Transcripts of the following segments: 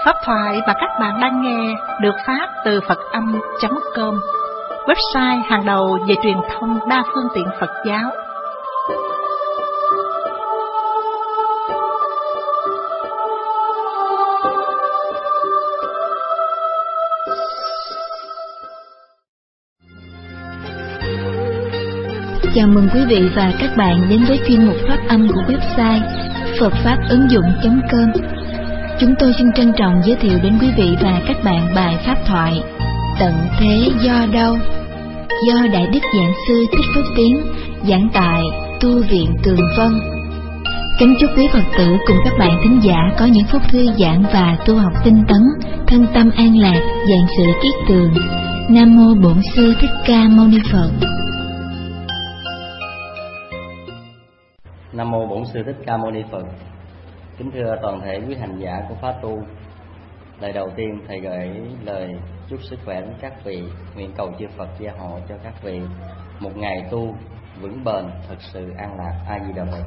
Pháp thoại mà các bạn đang nghe được phát từ Phật-âm.com, website hàng đầu về truyền thông đa phương tiện Phật giáo. Chào mừng quý vị và các bạn đến với chuyên mục Pháp âm của website Phật Pháp ứng dụng.com. Chúng tôi xin trân trọng giới thiệu đến quý vị và các bạn bài pháp thoại Tận thế do đâu, do Đại Đức Giảng Sư Thích Phước Tiến giảng tại Tu viện Tường Vân. Kính chúc quý Phật tử cùng các bạn thính giả có những phút thư giãn và tu học tinh tấn, thân tâm an lạc, vạn sự kiết tường. Nam mô Bổn Sư Thích Ca Mâu Ni Phật. Nam mô Bổn Sư Thích Ca Mâu Ni Phật. Kính thưa toàn thể quý hành giả của pháp tu, lời đầu tiên thầy gửi lời chúc sức khỏe đến các vị, nguyện cầu chư Phật gia hộ cho các vị một ngày tu vững bền, thật sự an lạc. A Di Đà Phật.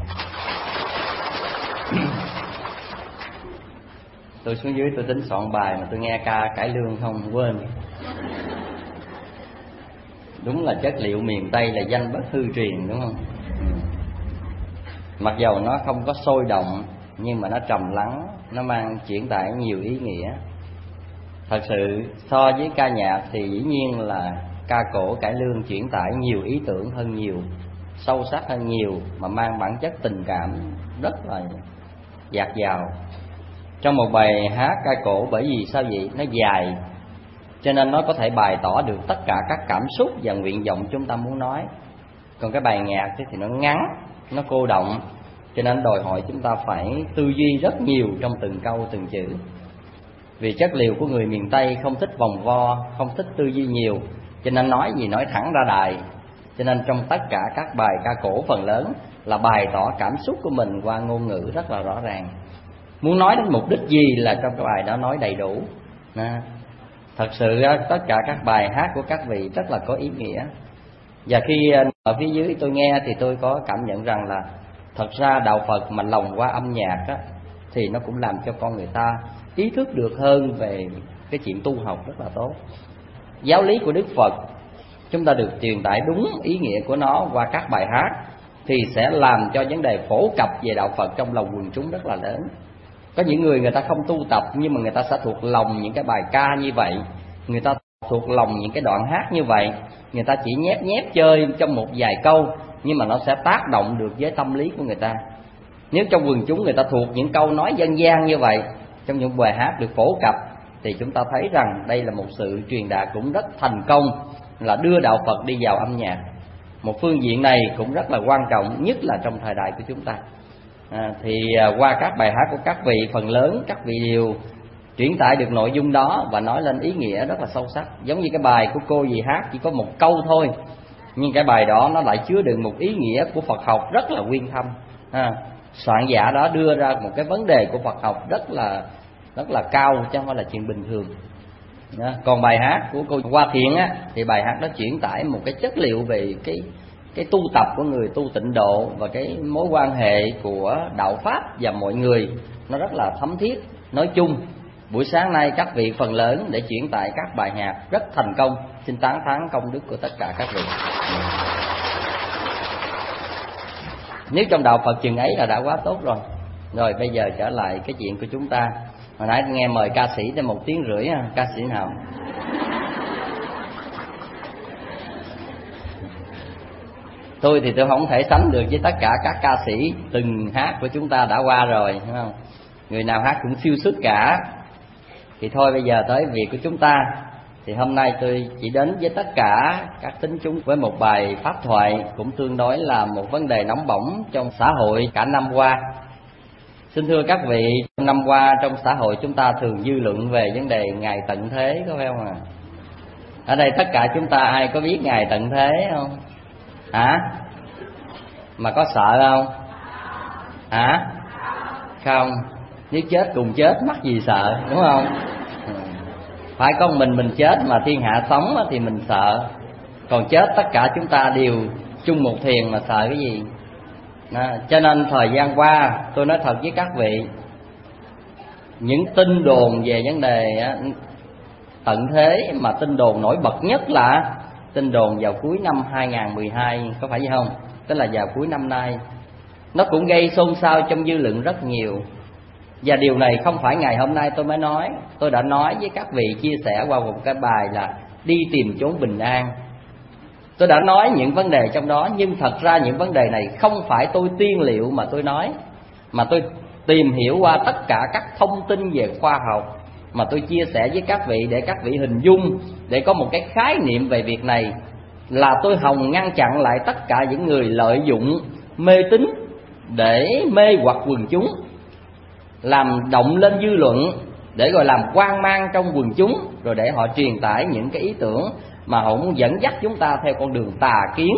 Tôi xuống dưới tôi tính soạn bài mà tôi nghe ca cải lương không quên. Đúng là chất liệu miền Tây là danh bất hư truyền, đúng không? Mặc dầu nó không có sôi động nhưng mà nó trầm lắng, nó mang chuyển tải nhiều ý nghĩa. Thật sự so với ca nhạc thì dĩ nhiên là ca cổ cải lương chuyển tải nhiều ý tưởng hơn nhiều, sâu sắc hơn nhiều, mà mang bản chất tình cảm rất là dạt dào. Trong một bài hát ca cổ, bởi vì sao vậy? Nó dài, cho nên nó có thể bày tỏ được tất cả các cảm xúc và nguyện vọng chúng ta muốn nói. Còn cái bài nhạc thì nó ngắn, nó cô động, cho nên đòi hỏi chúng ta phải tư duy rất nhiều trong từng câu từng chữ. Vì chất liệu của người miền Tây không thích vòng vo, không thích tư duy nhiều, cho nên nói gì nói thẳng ra đài. Cho nên trong tất cả các bài ca cổ phần lớn là bày tỏ cảm xúc của mình qua ngôn ngữ rất là rõ ràng. Muốn nói đến mục đích gì là trong cái bài đó nói đầy đủ. Thật sự tất cả các bài hát của các vị rất là có ý nghĩa. Và khi ở phía dưới tôi nghe thì tôi có cảm nhận rằng là thật ra đạo Phật mà lồng qua âm nhạc á, thì nó cũng làm cho con người ta ý thức được hơn về cái chuyện tu học rất là tốt. Giáo lý của Đức Phật chúng ta được truyền tải đúng ý nghĩa của nó qua các bài hát thì sẽ làm cho vấn đề phổ cập về đạo Phật trong lòng quần chúng rất là lớn. Có những người ta không tu tập nhưng mà người ta sẽ thuộc lòng những cái bài ca như vậy, người ta thuộc lòng những cái đoạn hát như vậy, người ta chỉ nhép nhép chơi trong một vài câu nhưng mà nó sẽ tác động được với tâm lý của người ta. Nếu trong quần chúng người ta thuộc những câu nói dân gian như vậy, trong những bài hát được phổ cập, thì chúng ta thấy rằng đây là một sự truyền đạt cũng rất thành công, là đưa đạo Phật đi vào âm nhạc. Một phương diện này cũng rất là quan trọng, nhất là trong thời đại của chúng ta. Qua các bài hát của các vị, phần lớn các vị đều chuyển tải được nội dung đó và nói lên ý nghĩa rất là sâu sắc. Giống như cái bài của cô dì hát chỉ có một câu thôi, nhưng cái bài đó nó lại chứa đựng một ý nghĩa của Phật học rất là uyên thâm. Soạn giả đó đưa ra một cái vấn đề của Phật học rất là cao, chứ không phải là chuyện bình thường. Còn bài hát của cô Hoa Thiện á, thì bài hát đó chuyển tải một cái chất liệu về cái tu tập của người tu tịnh độ và cái mối quan hệ của đạo pháp và mọi người, nó rất là thấm thiết. Nói chung buổi sáng nay các vị phần lớn để chuyển tải các bài nhạc rất thành công, xin tán thán công đức của tất cả các vị. Nếu trong đạo Phật chừng ấy là đã quá tốt rồi. Rồi bây giờ trở lại cái chuyện của chúng ta. Hồi nãy nghe mời ca sĩ tới 1 tiếng rưỡi, ca sĩ nào? Tôi thì tôi không thể sánh được với tất cả các ca sĩ từng hát của chúng ta đã qua rồi, đúng không? Người nào hát cũng siêu xuất cả. Thì thôi bây giờ tới việc của chúng ta. Thì hôm nay tôi chỉ đến với tất cả các tín chúng với một bài pháp thoại cũng tương đối là một vấn đề nóng bỏng trong xã hội cả năm qua. Xin thưa các vị, năm qua trong xã hội chúng ta thường dư luận về vấn đề ngày tận thế, có phải không ạ? Ở đây tất cả chúng ta ai có biết ngày tận thế không? Hả? Mà có sợ không? Hả? Không. Nếu chết cùng chết mắc gì sợ, đúng không? Phải có mình chết mà thiên hạ sống thì mình sợ. Còn chết tất cả chúng ta đều chung một thuyền mà sợ cái gì? Cho nên thời gian qua tôi nói thật với các vị, những tin đồn về vấn đề tận thế, mà tin đồn nổi bật nhất là tin đồn vào cuối năm 2012, có phải vậy không? Tức là vào cuối năm nay. Nó cũng gây xôn xao trong dư luận rất nhiều. Và điều này không phải ngày hôm nay tôi mới nói. Tôi đã nói với các vị, chia sẻ qua một cái bài là đi tìm chốn bình an. Tôi đã nói những vấn đề trong đó. Nhưng thật ra những vấn đề này không phải tôi tiên liệu mà tôi nói, mà tôi tìm hiểu qua tất cả các thông tin về khoa học mà tôi chia sẻ với các vị, để các vị hình dung, để có một cái khái niệm về việc này. Là tôi hòng ngăn chặn lại tất cả những người lợi dụng mê tín để mê hoặc quần chúng, làm động lên dư luận, để rồi làm hoang mang trong quần chúng, rồi để họ truyền tải những cái ý tưởng mà họ muốn dẫn dắt chúng ta theo con đường tà kiến.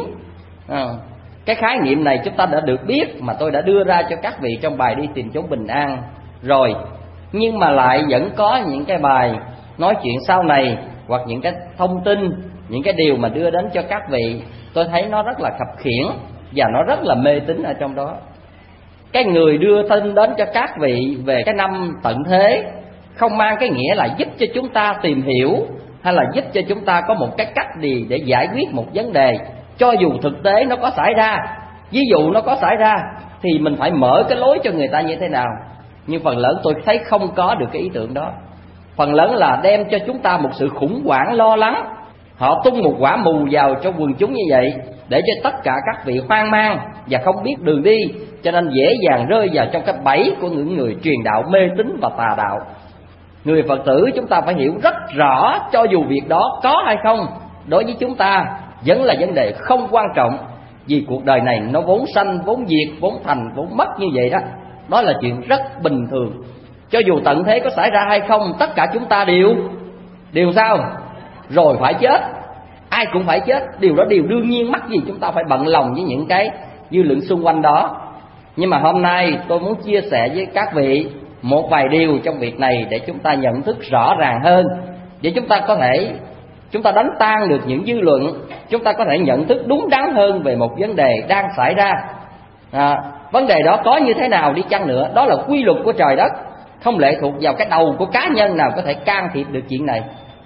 Cái khái niệm này chúng ta đã được biết, mà tôi đã đưa ra cho các vị trong bài đi tìm chốn bình an rồi. Nhưng mà lại vẫn có những cái bài nói chuyện sau này, hoặc những cái thông tin, những cái điều mà đưa đến cho các vị, tôi thấy nó rất là khập khiễng và nó rất là mê tín ở trong đó. Cái người đưa tin đến cho các vị về cái năm tận thế không mang cái nghĩa là giúp cho chúng ta tìm hiểu, hay là giúp cho chúng ta có một cái cách gì để giải quyết một vấn đề, cho dù thực tế nó có xảy ra. Ví dụ nó có xảy ra thì mình phải mở cái lối cho người ta như thế nào. Nhưng phần lớn tôi thấy không có được cái ý tưởng đó. Phần lớn là đem cho chúng ta một sự khủng hoảng lo lắng. Họ tung một quả mù vào cho quần chúng như vậy, để cho tất cả các vị hoang mang và không biết đường đi, cho nên dễ dàng rơi vào trong cái bẫy của những người truyền đạo mê tín và tà đạo. Người Phật tử chúng ta phải hiểu rất rõ, cho dù việc đó có hay không, đối với chúng ta vẫn là vấn đề không quan trọng. Vì cuộc đời này nó vốn sanh, vốn diệt, vốn thành, vốn mất như vậy đó. Đó là chuyện rất bình thường. Cho dù tận thế có xảy ra hay không, tất cả chúng ta đều sao? Rồi phải chết. Ai cũng phải chết. Điều đó điều đương nhiên, mắc gì chúng ta phải bận lòng với những cái dư luận xung quanh đó. Nhưng mà hôm nay tôi muốn chia sẻ với các vị một vài điều trong việc này, để chúng ta nhận thức rõ ràng hơn, để chúng ta đánh tan được những dư luận, chúng ta có thể nhận thức đúng đắn hơn về một vấn đề đang xảy ra. Vấn đề đó có như thế nào đi chăng nữa, đó là quy luật của trời đất, không lệ thuộc vào cái đầu của cá nhân nào có thể can thiệp được chuyện này.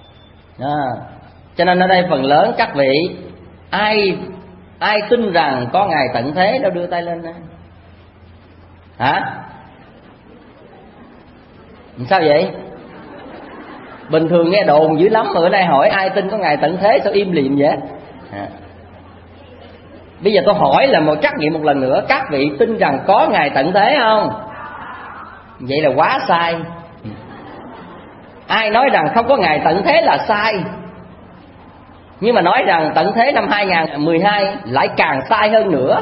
Cho nên ở đây phần lớn các vị, ai tin rằng có ngày tận thế đâu, đưa tay lên đây. Hả? Sao vậy? Bình thường nghe đồn dữ lắm, mà bữa nay hỏi ai tin có ngày tận thế sao im lìm vậy? Bây giờ tôi hỏi là trắc nghiệm một lần nữa, các vị tin rằng có ngày tận thế không? Vậy là quá sai. Ai nói rằng không có ngày tận thế là sai, nhưng mà nói rằng tận thế năm 2012 lại càng sai hơn nữa.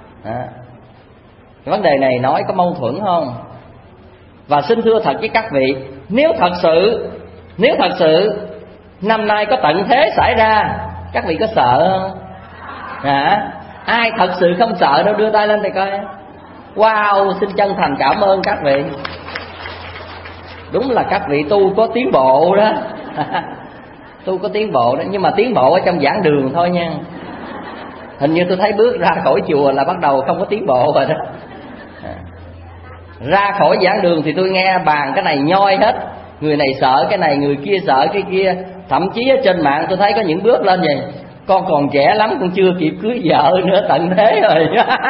Vấn đề này nói có mâu thuẫn không? Và xin thưa thật với các vị, nếu thật sự năm nay có tận thế xảy ra, các vị có sợ không? Ai thật sự không sợ đâu, đưa tay lên thì coi. Wow, xin chân thành cảm ơn các vị. Đúng là các vị tu có tiến bộ đó. Tu có tiến bộ đó, nhưng mà tiến bộ ở trong giảng đường thôi nha. Hình như tôi thấy bước ra khỏi chùa là bắt đầu không có tiến bộ rồi đó. Ra khỏi giảng đường thì tôi nghe bàn cái này nhoi hết. Người này sợ cái này, người kia sợ cái kia. Thậm chí ở trên mạng tôi thấy có những bước lên vậy: con còn trẻ lắm, con chưa kịp cưới vợ nữa, tận thế rồi.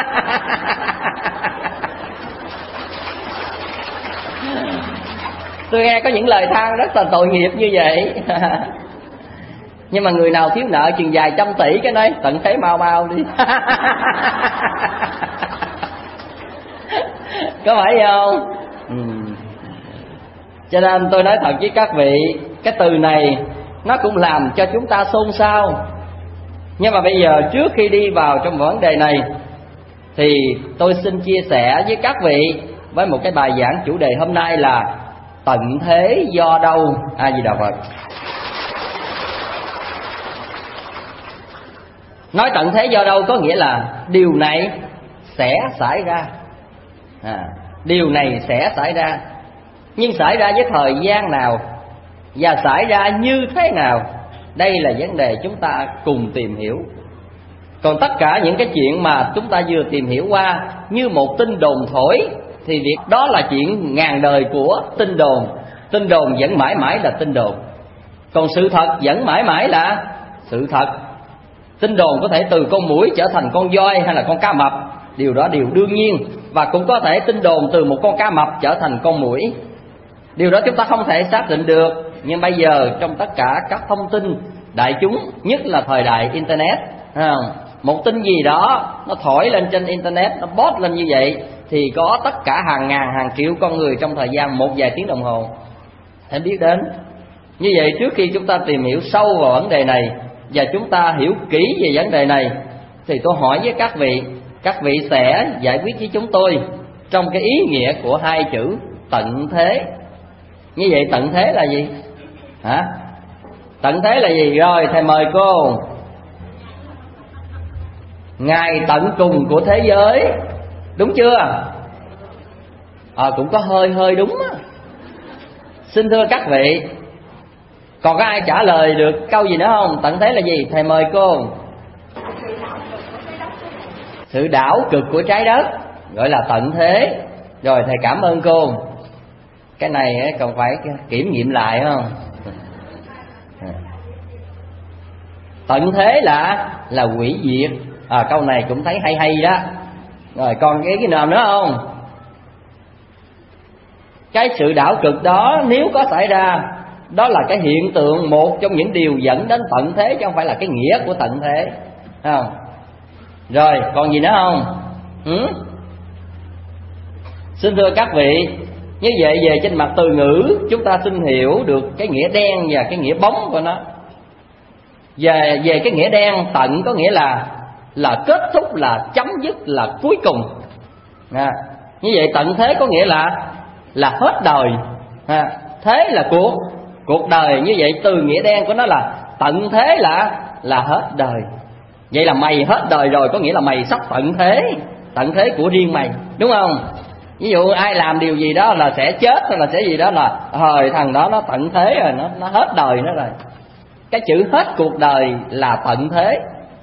Tôi nghe có những lời than rất là tội nghiệp như vậy. Nhưng mà người nào thiếu nợ chừng vài trăm tỷ cái nói tận thế mau mau đi. Có phải không? Cho nên tôi nói thật với các vị, cái từ này nó cũng làm cho chúng ta xôn xao. Nhưng mà bây giờ trước khi đi vào trong vấn đề này, thì tôi xin chia sẻ với các vị với một cái bài giảng chủ đề hôm nay là tận thế do đâu. A Di Đà Phật. Nói tận thế do đâu có nghĩa là điều này sẽ xảy ra. Điều này sẽ xảy ra. Nhưng xảy ra với thời gian nào và xảy ra như thế nào, đây là vấn đề chúng ta cùng tìm hiểu. Còn tất cả những cái chuyện mà chúng ta vừa tìm hiểu qua như một tin đồn thổi thì việc đó là chuyện ngàn đời của tin đồn. Tin đồn vẫn mãi mãi là tin đồn, còn sự thật vẫn mãi mãi là sự thật. Tin đồn có thể từ con muỗi trở thành con voi hay là con cá mập, điều đó điều đương nhiên. Và cũng có thể tin đồn từ một con cá mập trở thành con muỗi, điều đó chúng ta không thể xác định được. Nhưng bây giờ trong tất cả các thông tin đại chúng, nhất là thời đại Internet, một tin gì đó nó thổi lên trên Internet, nó post lên như vậy, thì có tất cả hàng ngàn hàng triệu con người trong thời gian một vài tiếng đồng hồ hãy biết đến. Như vậy trước khi chúng ta tìm hiểu sâu vào vấn đề này và chúng ta hiểu kỹ về vấn đề này, thì tôi hỏi với các vị sẽ giải quyết với chúng tôi trong cái ý nghĩa của hai chữ tận thế. Như vậy tận thế là gì? Tận thế là gì? Rồi thầy mời cô. Ngày tận cùng của thế giới, đúng chưa? Cũng có hơi đúng á. Xin thưa các vị, còn có ai trả lời được câu gì nữa không? Tận thế là gì? Thầy mời cô. Sự đảo cực của trái đất gọi là tận thế. Rồi thầy cảm ơn cô. Cái này còn phải kiểm nghiệm lại không? Tận thế là hủy diệt. Câu này cũng thấy hay đó. Rồi còn cái nào nữa không? Cái sự đảo cực đó nếu có xảy ra, đó là cái hiện tượng, một trong những điều dẫn đến tận thế, chứ không phải là cái nghĩa của tận thế, không? Rồi còn gì nữa không? Xin thưa các vị, như vậy về trên mặt từ ngữ chúng ta xin hiểu được cái nghĩa đen và cái nghĩa bóng của nó. Về cái nghĩa đen, tận có nghĩa là kết thúc, là chấm dứt, là cuối cùng. Như vậy tận thế có nghĩa là hết đời. Thế là cuộc đời. Như vậy từ nghĩa đen của nó là tận thế là hết đời. Vậy là mày hết đời rồi, có nghĩa là mày sắp tận thế của riêng mày, đúng không? Ví dụ ai làm điều gì đó là sẽ chết hay là sẽ gì đó là thằng đó nó tận thế rồi, nó hết đời nó rồi. Cái chữ hết cuộc đời là tận thế.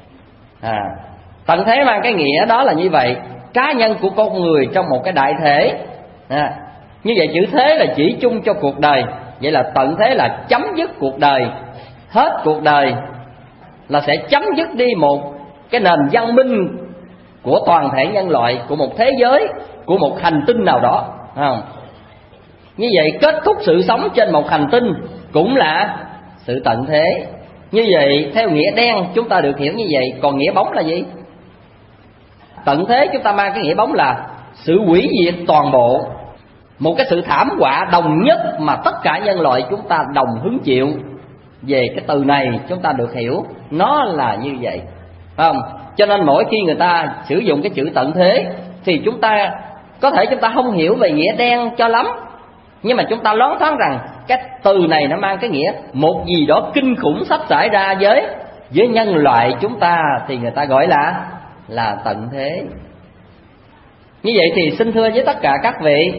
Tận thế mang cái nghĩa đó là như vậy, cá nhân của con người trong một cái đại thể. Như vậy chữ thế là chỉ chung cho cuộc đời. Vậy là tận thế là chấm dứt cuộc đời. Hết cuộc đời là sẽ chấm dứt đi một cái nền văn minh của toàn thể nhân loại, của một thế giới, của một hành tinh nào đó. Như vậy kết thúc sự sống trên một hành tinh cũng là sự tận thế. Như vậy theo nghĩa đen chúng ta được hiểu như vậy. Còn nghĩa bóng là gì? Tận thế chúng ta mang cái nghĩa bóng là sự hủy diệt toàn bộ, một cái sự thảm họa đồng nhất mà tất cả nhân loại chúng ta đồng hứng chịu. Về cái từ này chúng ta được hiểu nó là như vậy, không? Cho nên mỗi khi người ta sử dụng cái chữ tận thế thì chúng ta có thể chúng ta không hiểu về nghĩa đen cho lắm, nhưng mà chúng ta loáng thoáng rằng cái từ này nó mang cái nghĩa một gì đó kinh khủng sắp xảy ra với nhân loại chúng ta, thì người ta gọi là tận thế. Như vậy thì xin thưa với tất cả các vị,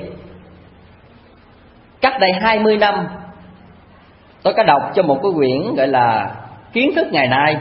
cách đây 20 năm tôi có đọc cho một cái quyển gọi là Kiến thức ngày nay.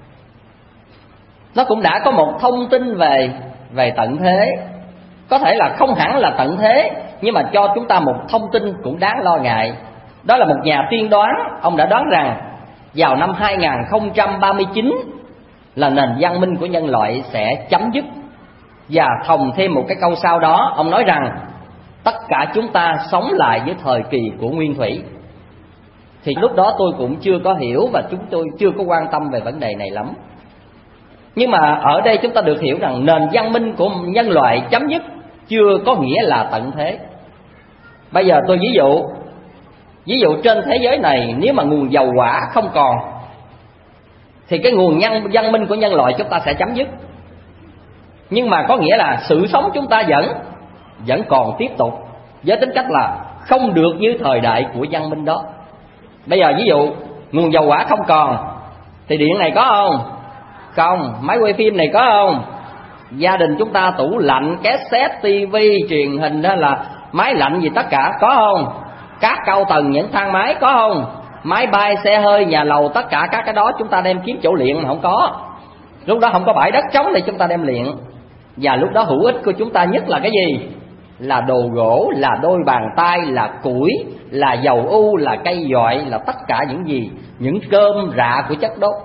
Nó cũng đã có một thông tin về tận thế. Có thể là không hẳn là tận thế, nhưng mà cho chúng ta một thông tin cũng đáng lo ngại. Đó là một nhà tiên đoán, ông đã đoán rằng vào năm 2039 là nền văn minh của nhân loại sẽ chấm dứt. Và thòng thêm một cái câu sau đó, ông nói rằng tất cả chúng ta sống lại với thời kỳ của nguyên thủy. Thì lúc đó tôi cũng chưa có hiểu và chúng tôi chưa có quan tâm về vấn đề này lắm. Nhưng mà ở đây chúng ta được hiểu rằng nền văn minh của nhân loại chấm dứt chưa có nghĩa là tận thế. Bây giờ tôi ví dụ trên thế giới này nếu mà nguồn dầu hỏa không còn thì cái nguồn văn minh của nhân loại chúng ta sẽ chấm dứt. Nhưng mà có nghĩa là sự sống chúng ta vẫn còn tiếp tục, với tính cách là không được như thời đại của văn minh đó. Bây giờ ví dụ nguồn dầu hỏa không còn thì điện này có không? Không. Máy quay phim này có không? Gia đình chúng ta tủ lạnh, cassette, tivi, truyền hình đó là máy lạnh gì tất cả có không? Các cao tầng, những thang máy có không? Máy bay, xe hơi, nhà lầu, tất cả các cái đó chúng ta đem kiếm chỗ luyện mà không có. Lúc đó không có bãi đất trống để chúng ta đem luyện. Và lúc đó hữu ích của chúng ta nhất là cái gì? là đồ gỗ, là đôi bàn tay, là củi, là dầu u, là cây dọi, là tất cả những gì? Những cơm rạ của chất đốt.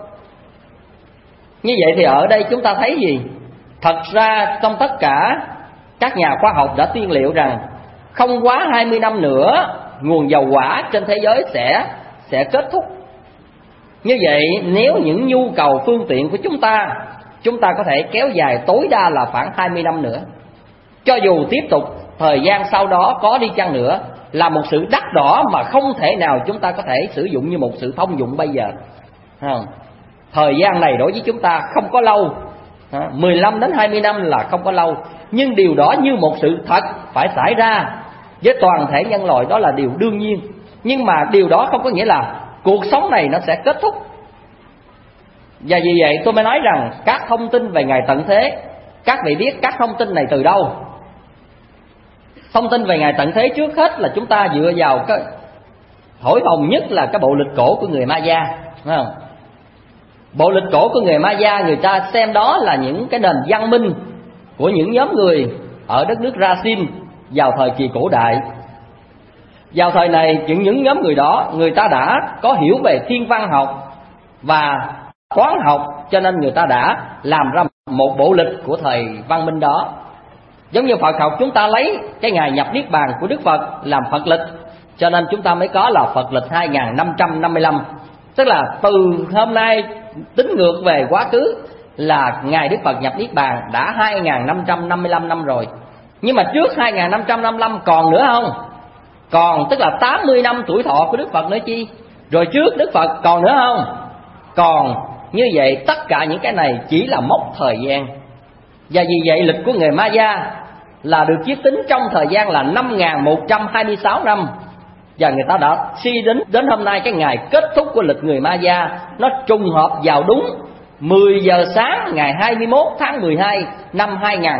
Như vậy thì ở đây chúng ta thấy gì? Thật ra trong tất cả các nhà khoa học đã tiên liệu rằng không quá 20 năm nữa nguồn dầu hỏa trên thế giới sẽ kết thúc. Như vậy nếu những nhu cầu phương tiện của chúng ta có thể kéo dài tối đa là khoảng 20 năm nữa. Cho dù tiếp tục thời gian sau đó có đi chăng nữa, là một sự đắt đỏ mà không thể nào chúng ta có thể sử dụng như một sự thông dụng bây giờ. Thời gian này đối với chúng ta không có lâu, 15 đến 20 năm là không có lâu. Nhưng điều đó như một sự thật phải xảy ra với toàn thể nhân loại, đó là điều đương nhiên. Nhưng mà điều đó không có nghĩa là cuộc sống này nó sẽ kết thúc. Và vì vậy tôi mới nói rằng các thông tin về ngày tận thế, các vị biết các thông tin này từ đâu? Thông tin về ngày tận thế trước hết là chúng ta dựa vào cái thổi phồng nhất là cái bộ lịch cổ của người Maya, phải không? Bộ lịch cổ của người Maya, người ta xem đó là những cái nền văn minh của những nhóm người ở đất nước Brazil vào thời kỳ cổ đại. Vào thời này những nhóm người đó, người ta đã có hiểu về thiên văn học và toán học, cho nên người ta đã làm ra một bộ lịch của thời văn minh đó. Giống như Phật học chúng ta lấy cái ngày nhập Niết Bàn của Đức Phật làm Phật lịch, cho nên chúng ta mới có là Phật lịch 2555. Tức là từ hôm nay tính ngược về quá khứ là ngày Đức Phật nhập Niết Bàn đã 2555 năm rồi. Nhưng mà trước 2555 còn nữa không? Còn, tức là 80 năm tuổi thọ của Đức Phật nữa chi. Rồi trước Đức Phật còn nữa không? Còn. Như vậy tất cả những cái này chỉ là mốc thời gian. Và vì vậy lịch của người Maya là được chiết tính trong thời gian là 5126 năm. Và người ta đã suy đến hôm nay cái ngày kết thúc của lịch người Maya, nó trùng hợp vào đúng 10 giờ sáng ngày 21 tháng 12 năm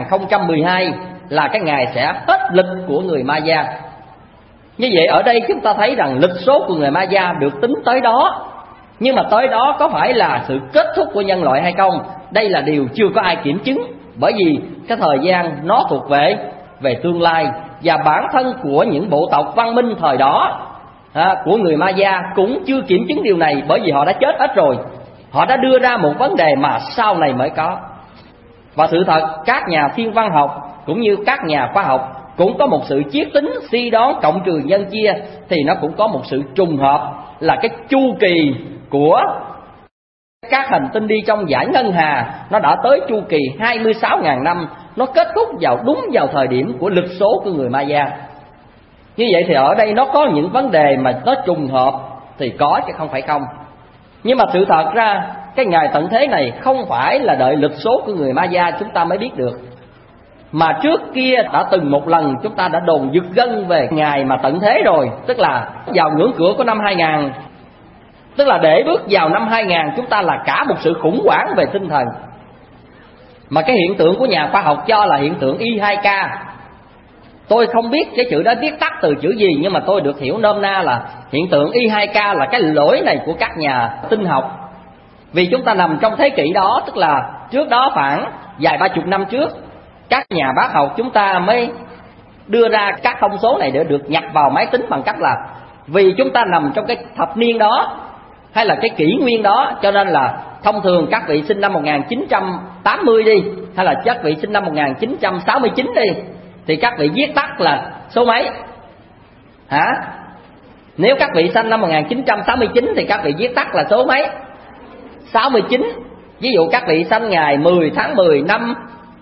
2012 là cái ngày sẽ hết lịch của người Maya. Như vậy ở đây chúng ta thấy rằng lịch số của người Maya được tính tới đó. Nhưng mà tới đó có phải là sự kết thúc của nhân loại hay không? Đây là điều chưa có ai kiểm chứng. Bởi vì cái thời gian nó thuộc về tương lai. Và bản thân của những bộ tộc văn minh thời đó của người Maya cũng chưa kiểm chứng điều này. Bởi vì họ đã chết hết rồi. Họ đã đưa ra một vấn đề mà sau này mới có. Và sự thật các nhà thiên văn học cũng như các nhà khoa học cũng có một sự chiết tính suy đoán cộng trừ nhân chia. Thì nó cũng có một sự trùng hợp là cái chu kỳ của các hành tinh đi trong dải ngân hà nó đã tới chu kỳ 26.000 năm. Nó kết thúc đúng vào thời điểm của lịch số của người Maya. Như vậy thì ở đây nó có những vấn đề mà nó trùng hợp thì có chứ không phải không. Nhưng mà sự thật ra cái ngày tận thế này không phải là đợi lịch số của người Maya chúng ta mới biết được. Mà trước kia đã từng một lần chúng ta đã đồn giật gân về ngày mà tận thế rồi. Tức là vào ngưỡng cửa của năm 2000. Tức là để bước vào năm 2000 chúng ta là cả một sự khủng hoảng về tinh thần. Mà cái hiện tượng của nhà khoa học cho là hiện tượng I2K. Tôi không biết cái chữ đó viết tắt từ chữ gì, nhưng mà tôi được hiểu nôm na là hiện tượng I2K là cái lỗi này của các nhà tinh học. Vì chúng ta nằm trong thế kỷ đó, tức là trước đó khoảng vài 30 năm trước, các nhà bác học chúng ta mới đưa ra các thông số này để được nhập vào máy tính bằng cách là vì chúng ta nằm trong cái thập niên đó hay là cái kỷ nguyên đó, cho nên là thông thường các vị sinh năm 1980 đi, hay là các vị sinh năm 1969 đi, thì các vị viết tắt là số mấy? Hả? Nếu các vị sinh năm 1969 thì các vị viết tắt là số mấy? 69. Ví dụ các vị sinh ngày 10 tháng 10 năm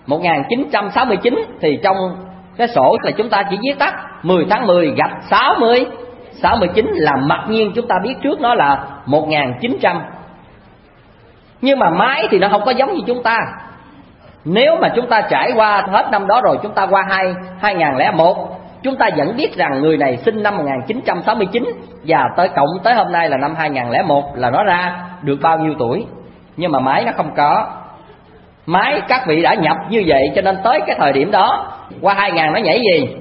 1969 thì trong cái sổ là chúng ta chỉ viết tắt 10 tháng 10 gạch 69 là mặc nhiên chúng ta biết trước nó là 1900. Nhưng mà máy thì nó không có giống như chúng ta. Nếu mà chúng ta trải qua hết năm đó rồi, chúng ta qua 2001, chúng ta vẫn biết rằng người này sinh năm 1969 và cộng tới hôm nay là năm 2001 là nó ra được bao nhiêu tuổi. Nhưng mà máy nó không có. Máy các vị đã nhập như vậy cho nên tới cái thời điểm đó qua 2000 nó nhảy gì?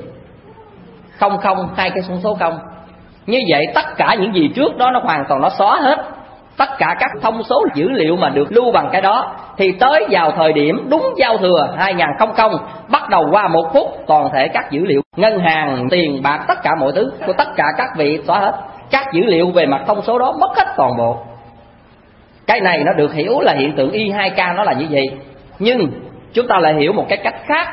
00, hai cái số 0. Như vậy tất cả những gì trước đó nó hoàn toàn nó xóa hết. tất cả các thông số dữ liệu mà được lưu bằng cái đó, thì tới vào thời điểm đúng giao thừa 2000 bắt đầu qua 1 phút, toàn thể các dữ liệu ngân hàng, tiền bạc, tất cả mọi thứ của tất cả các vị xóa hết. Các dữ liệu về mặt thông số đó mất hết toàn bộ. Cái này nó được hiểu là hiện tượng Y2K nó là như vậy. Nhưng chúng ta lại hiểu một cái cách khác.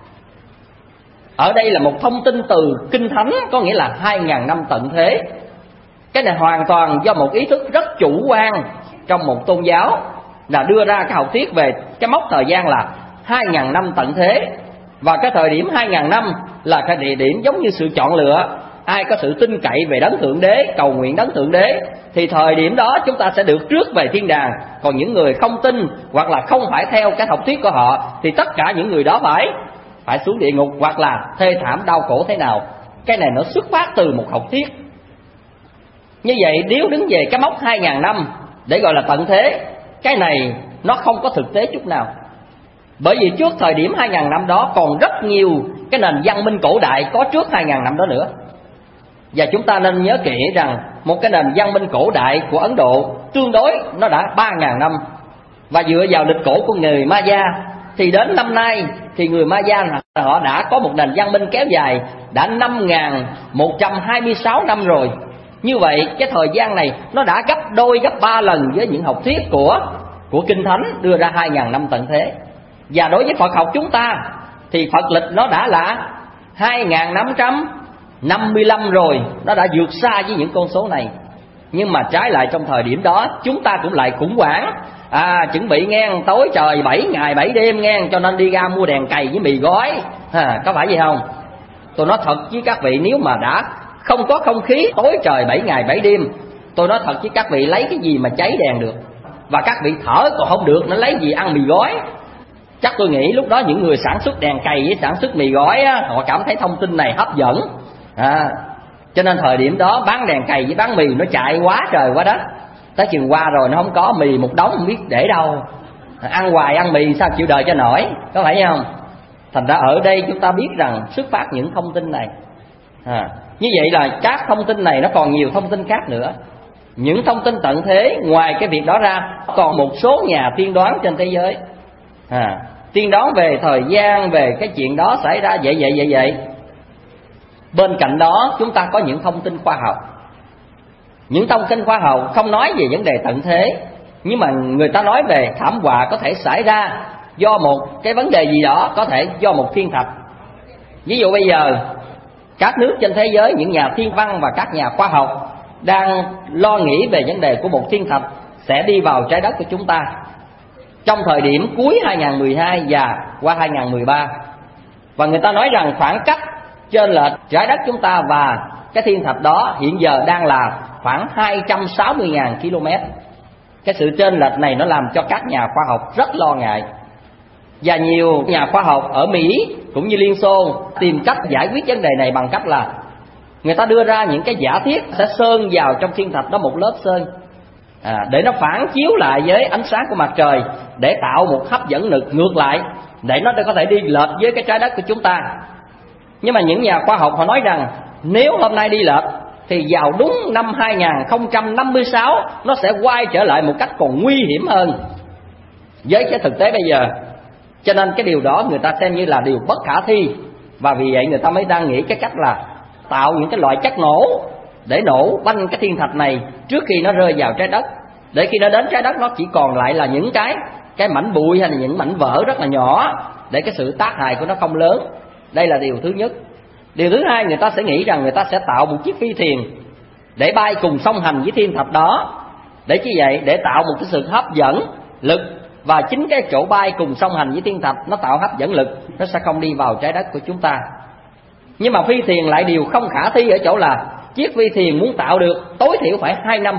Ở đây là một thông tin từ Kinh Thánh, có nghĩa là 2000 năm tận thế. Cái này hoàn toàn do một ý thức rất chủ quan trong một tôn giáo là đưa ra cái học thuyết về cái mốc thời gian là 2000 năm tận thế. Và cái thời điểm 2000 năm là cái địa điểm giống như sự chọn lựa. Ai có sự tin cậy về Đấng Thượng Đế, cầu nguyện Đấng Thượng Đế, thì thời điểm đó chúng ta sẽ được rước về thiên đàng. Còn những người không tin hoặc là không phải theo cái học thuyết của họ, thì tất cả những người đó phải xuống địa ngục hoặc là thê thảm đau khổ thế nào. Cái này nó xuất phát từ một học thuyết. Như vậy nếu đứng về cái mốc 2000 năm để gọi là tận thế, cái này nó không có thực tế chút nào. Bởi vì trước thời điểm 2000 năm đó còn rất nhiều cái nền văn minh cổ đại có trước 2000 năm đó nữa. Và chúng ta nên nhớ kỹ rằng một cái nền văn minh cổ đại của Ấn Độ tương đối nó đã 3000 năm. Và dựa vào lịch cổ của người Maya thì đến năm nay thì người Maya họ đã có một nền văn minh kéo dài đã 5126 năm rồi. Như vậy cái thời gian này nó đã gấp đôi gấp 3 lần với những học thuyết của Kinh Thánh đưa ra 2000 năm tận thế. Và đối với Phật học chúng ta thì Phật lịch nó đã là 2555 rồi, nó đã vượt xa với những con số này. Nhưng mà trái lại trong thời điểm đó chúng ta cũng lại khủng hoảng, chuẩn bị ngang tối trời 7 ngày 7 đêm ngang, cho nên đi ra mua đèn cày với mì gói, có phải vậy không? Tôi nói thật với các vị, nếu mà đã không có không khí tối trời 7 ngày 7 đêm, tôi nói thật với các vị, lấy cái gì mà cháy đèn được? Và các vị thở còn không được, nó lấy gì ăn mì gói? Chắc tôi nghĩ lúc đó những người sản xuất đèn cày với sản xuất mì gói á, họ cảm thấy thông tin này hấp dẫn, cho nên thời điểm đó bán đèn cày với bán mì nó chạy quá trời quá đất. Tới chừng qua rồi nó không có mì một đống không biết để đâu, ăn hoài ăn mì sao chịu đời cho nổi, có phải không? Thành ra ở đây chúng ta biết rằng xuất phát những thông tin này. Như vậy là các thông tin này nó còn nhiều thông tin khác nữa. Những thông tin tận thế ngoài cái việc đó ra, còn một số nhà tiên đoán trên thế giới tiên đoán về thời gian, về cái chuyện đó xảy ra vậy. Bên cạnh đó chúng ta có những thông tin khoa học. Những thông tin khoa học không nói về vấn đề tận thế, nhưng mà người ta nói về thảm họa có thể xảy ra do một cái vấn đề gì đó, có thể do một thiên thạch. Ví dụ bây giờ các nước trên thế giới, những nhà thiên văn và các nhà khoa học đang lo nghĩ về vấn đề của một thiên thạch sẽ đi vào trái đất của chúng ta trong thời điểm cuối 2012 và qua 2013. Và người ta nói rằng khoảng cách trên lệch trái đất chúng ta và cái thiên thạch đó hiện giờ đang là khoảng 260.000 km. Cái sự chênh lệch này nó làm cho các nhà khoa học rất lo ngại. Và nhiều nhà khoa học ở Mỹ cũng như Liên Xô tìm cách giải quyết vấn đề này bằng cách là người ta đưa ra những cái giả thiết sẽ sơn vào trong thiên thạch đó một lớp sơn để nó phản chiếu lại với ánh sáng của mặt trời, để tạo một hấp dẫn lực ngược lại, để nó có thể đi lệch với cái trái đất của chúng ta. Nhưng mà những nhà khoa học họ nói rằng nếu hôm nay đi lệch thì vào đúng năm 2056 nó sẽ quay trở lại một cách còn nguy hiểm hơn với cái thực tế bây giờ. Cho nên cái điều đó người ta xem như là điều bất khả thi. Và vì vậy người ta mới đang nghĩ cái cách là tạo những cái loại chất nổ để nổ banh cái thiên thạch này trước khi nó rơi vào trái đất, để khi nó đến trái đất nó chỉ còn lại là những cái mảnh bụi hay là những mảnh vỡ rất là nhỏ, để cái sự tác hại của nó không lớn. Đây là điều thứ nhất. Điều thứ hai, người ta sẽ nghĩ rằng người ta sẽ tạo một chiếc phi thuyền để bay cùng song hành với thiên thạch đó. Để chi vậy? Để tạo một cái sự hấp dẫn lực, và chính cái chỗ bay cùng song hành với thiên thạch nó tạo hấp dẫn lực, nó sẽ không đi vào trái đất của chúng ta. Nhưng mà phi thuyền lại điều không khả thi ở chỗ là chiếc phi thuyền muốn tạo được tối thiểu phải 2 năm.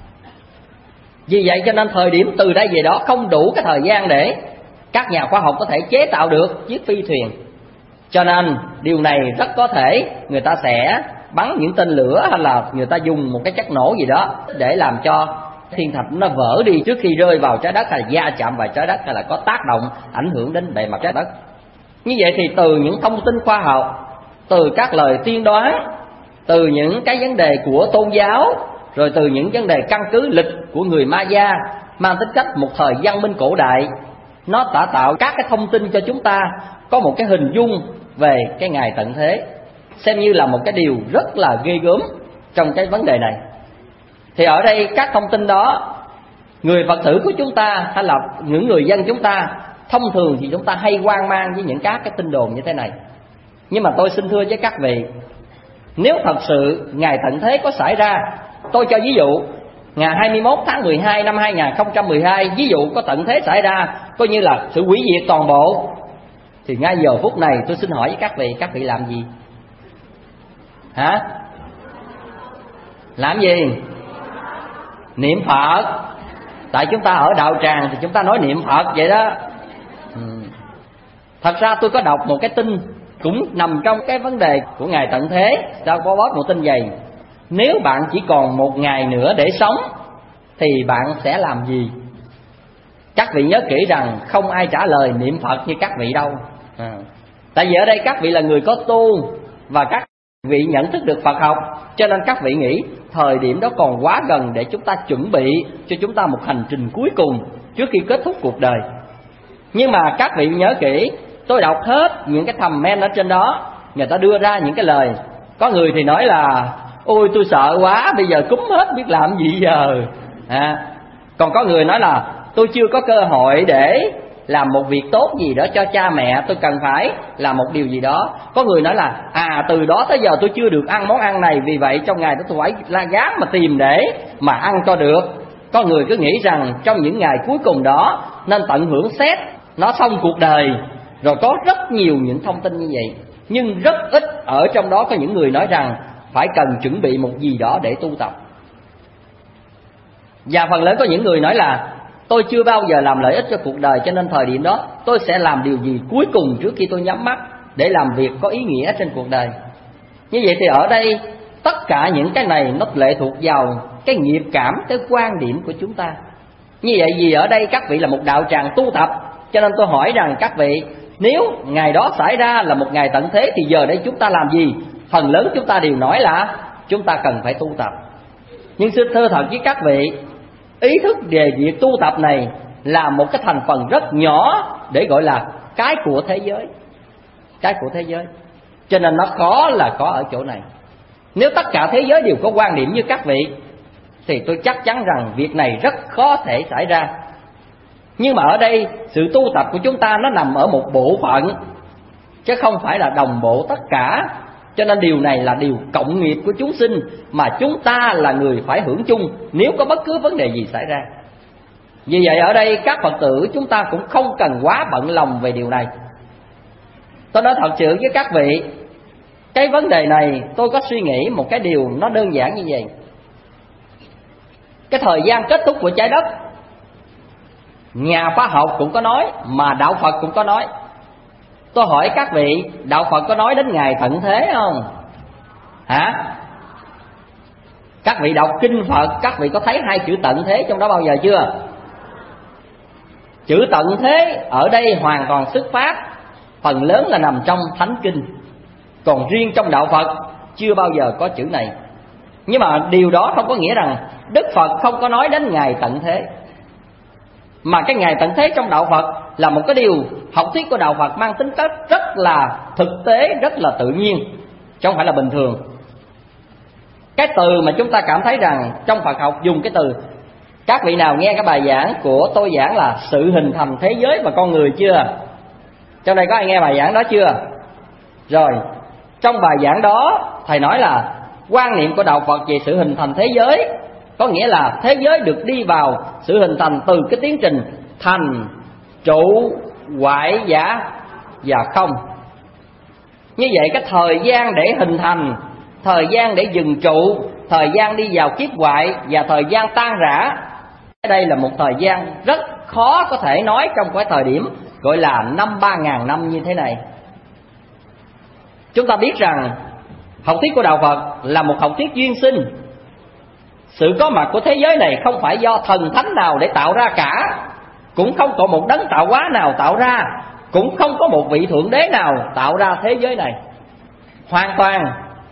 Vì vậy cho nên thời điểm từ đây về đó không đủ cái thời gian để các nhà khoa học có thể chế tạo được chiếc phi thuyền. Cho nên điều này rất có thể người ta sẽ bắn những tên lửa, hay là người ta dùng một cái chất nổ gì đó để làm cho thiên thạch nó vỡ đi trước khi rơi vào trái đất, hay là va chạm vào trái đất, hay là có tác động ảnh hưởng đến bề mặt trái đất. Như vậy thì từ những thông tin khoa học, từ các lời tiên đoán, từ những cái vấn đề của tôn giáo, rồi từ những vấn đề căn cứ lịch của người Maya mang tính cách một thời văn minh cổ đại, nó đã tạo các cái thông tin cho chúng ta có một cái hình dung về cái ngày tận thế, xem như là một cái điều rất là ghê gớm trong cái vấn đề này. Thì ở đây các thông tin đó, người Phật tử của chúng ta hay là những người dân chúng ta thông thường thì chúng ta hay hoang mang với những các cái tin đồn như thế này. Nhưng mà tôi xin thưa với các vị, nếu thật sự ngày tận thế có xảy ra, tôi cho ví dụ ngày 21 tháng 12 năm 2012, ví dụ có tận thế xảy ra, coi như là sự hủy diệt toàn bộ, thì ngay giờ phút này tôi xin hỏi với các vị làm gì? Hả? Làm gì? Niệm Phật. Tại chúng ta ở đạo tràng thì chúng ta nói niệm Phật vậy đó. Thật ra tôi có đọc một cái tin cũng nằm trong cái vấn đề của ngày tận thế. Sao có bóp một tin vậy? Nếu bạn chỉ còn một ngày nữa để sống thì bạn sẽ làm gì? Các vị nhớ kỹ rằng không ai trả lời niệm Phật như các vị đâu. Tại vì ở đây các vị là người có tu và các vị nhận thức được Phật học, cho nên các vị nghĩ thời điểm đó còn quá gần để chúng ta chuẩn bị cho chúng ta một hành trình cuối cùng trước khi kết thúc cuộc đời. Nhưng mà các vị nhớ kỹ, tôi đọc hết những cái comment ở trên đó, người ta đưa ra những cái lời. Có người thì nói là ôi tôi sợ quá, bây giờ cúm hết biết làm gì giờ. Còn có người nói là tôi chưa có cơ hội để làm một việc tốt gì đó cho cha mẹ, tôi cần phải làm một điều gì đó. Có người nói là từ đó tới giờ tôi chưa được ăn món ăn này, vì vậy trong ngày đó tôi phải la gán mà tìm để mà ăn cho được. Có người cứ nghĩ rằng trong những ngày cuối cùng đó nên tận hưởng xét nó xong cuộc đời. Rồi có rất nhiều những thông tin như vậy, nhưng rất ít ở trong đó có những người nói rằng phải cần chuẩn bị một gì đó để tu tập. Và phần lớn có những người nói là tôi chưa bao giờ làm lợi ích cho cuộc đời, cho nên thời điểm đó tôi sẽ làm điều gì cuối cùng trước khi tôi nhắm mắt để làm việc có ý nghĩa trên cuộc đời. Như vậy thì ở đây tất cả những cái này nó lệ thuộc vào cái nghiệp cảm, cái quan điểm của chúng ta. Như vậy vì ở đây các vị là một đạo tràng tu tập, cho nên tôi hỏi rằng các vị, nếu ngày đó xảy ra là một ngày tận thế thì giờ đây chúng ta làm gì? Phần lớn chúng ta đều nói là chúng ta cần phải tu tập. Nhưng xin thưa thật với các vị, ý thức về việc tu tập này là một cái thành phần rất nhỏ để gọi là cái của thế giới. Cái của thế giới. Cho nên nó khó là có ở chỗ này. Nếu tất cả thế giới đều có quan điểm như các vị thì tôi chắc chắn rằng việc này rất khó thể xảy ra. Nhưng mà ở đây sự tu tập của chúng ta nó nằm ở một bộ phận, chứ không phải là đồng bộ tất cả. Cho nên điều này là điều cộng nghiệp của chúng sinh, mà chúng ta là người phải hưởng chung nếu có bất cứ vấn đề gì xảy ra. Vì vậy ở đây các Phật tử chúng ta cũng không cần quá bận lòng về điều này. Tôi nói thật sự với các vị, cái vấn đề này tôi có suy nghĩ một cái điều nó đơn giản như vậy. Cái thời gian kết thúc của trái đất, nhà khoa học cũng có nói, mà đạo Phật cũng có nói. Tôi hỏi các vị, đạo Phật có nói đến ngày tận thế không? Hả? Các vị đọc kinh Phật, các vị có thấy hai chữ tận thế trong đó bao giờ chưa? Chữ tận thế ở đây hoàn toàn xuất phát, phần lớn là nằm trong Thánh Kinh. Còn riêng trong đạo Phật chưa bao giờ có chữ này. Nhưng mà điều đó không có nghĩa rằng Đức Phật không có nói đến ngày tận thế. Mà cái ngày tận thế trong đạo Phật là một cái điều học thuyết của đạo Phật mang tính chất rất là thực tế, rất là tự nhiên, chứ không phải là bình thường. Cái từ mà chúng ta cảm thấy rằng trong Phật học dùng cái từ, các vị nào nghe cái bài giảng của tôi giảng là sự hình thành thế giới và con người chưa? Trong đây có ai nghe bài giảng đó chưa? Rồi, trong bài giảng đó thầy nói là quan niệm của đạo Phật về sự hình thành thế giới có nghĩa là thế giới được đi vào sự hình thành từ cái tiến trình thành, trụ, hoại, giả và không. Như vậy cái thời gian để hình thành, thời gian để dừng trụ, thời gian đi vào kiếp hoại và thời gian tan rã, đây là một thời gian rất khó có thể nói trong cái thời điểm gọi là 3.000 năm như thế này. Chúng ta biết rằng học thuyết của đạo Phật là một học thuyết duyên sinh. Sự có mặt của thế giới này không phải do thần thánh nào để tạo ra cả, cũng không có một đấng tạo hóa nào tạo ra, cũng không có một vị thượng đế nào tạo ra thế giới này. Hoàn toàn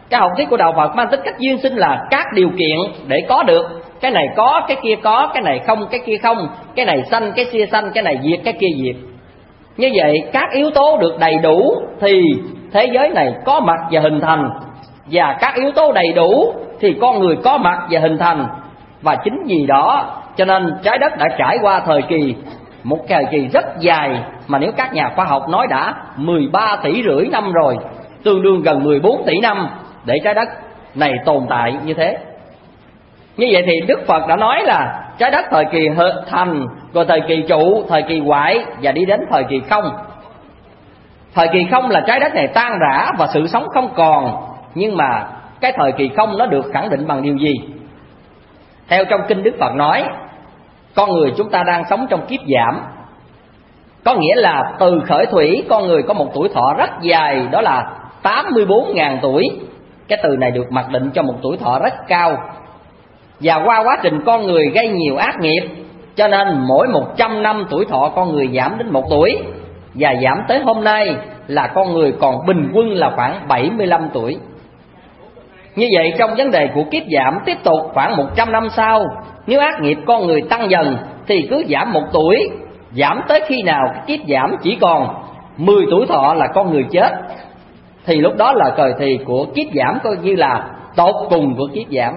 Cái học thuyết của đạo Phật mang tính cách duyên sinh là các điều kiện để có được. Cái này có, cái kia có, cái này không, cái kia không, cái này sanh, cái kia sanh, cái này diệt, cái kia diệt. Như vậy các yếu tố được đầy đủ thì thế giới này có mặt và hình thành, và các yếu tố đầy đủ thì con người có mặt và hình thành. Và chính vì đó cho nên trái đất đã trải qua thời kỳ, một thời kỳ rất dài, mà nếu các nhà khoa học nói đã 13,5 tỷ năm rồi, tương đương gần 14 tỷ năm để trái đất này tồn tại như thế. Như vậy thì Đức Phật đã nói là trái đất thời kỳ thành, rồi thời kỳ trụ, thời kỳ hoại và đi đến thời kỳ không. Thời kỳ không là trái đất này tan rã và sự sống không còn. Nhưng mà cái thời kỳ không nó được khẳng định bằng điều gì? Theo trong kinh Đức Phật nói, con người chúng ta đang sống trong kiếp giảm. Có nghĩa là từ khởi thủy con người có một tuổi thọ rất dài, đó là 84.000 tuổi. Cái từ này được mặc định cho một tuổi thọ rất cao. Và qua quá trình con người gây nhiều ác nghiệp, cho nên mỗi 100 năm tuổi thọ con người giảm đến 1 tuổi. Và giảm tới hôm nay là con người còn bình quân là khoảng 75 tuổi. Như vậy trong vấn đề của kiếp giảm, tiếp tục khoảng 100 năm sau, nếu ác nghiệp con người tăng dần thì cứ giảm 1 tuổi, giảm tới khi nào cái kiếp giảm chỉ còn 10 tuổi thọ là con người chết. Thì lúc đó là thời kỳ của kiếp giảm, coi như là tột cùng của kiếp giảm.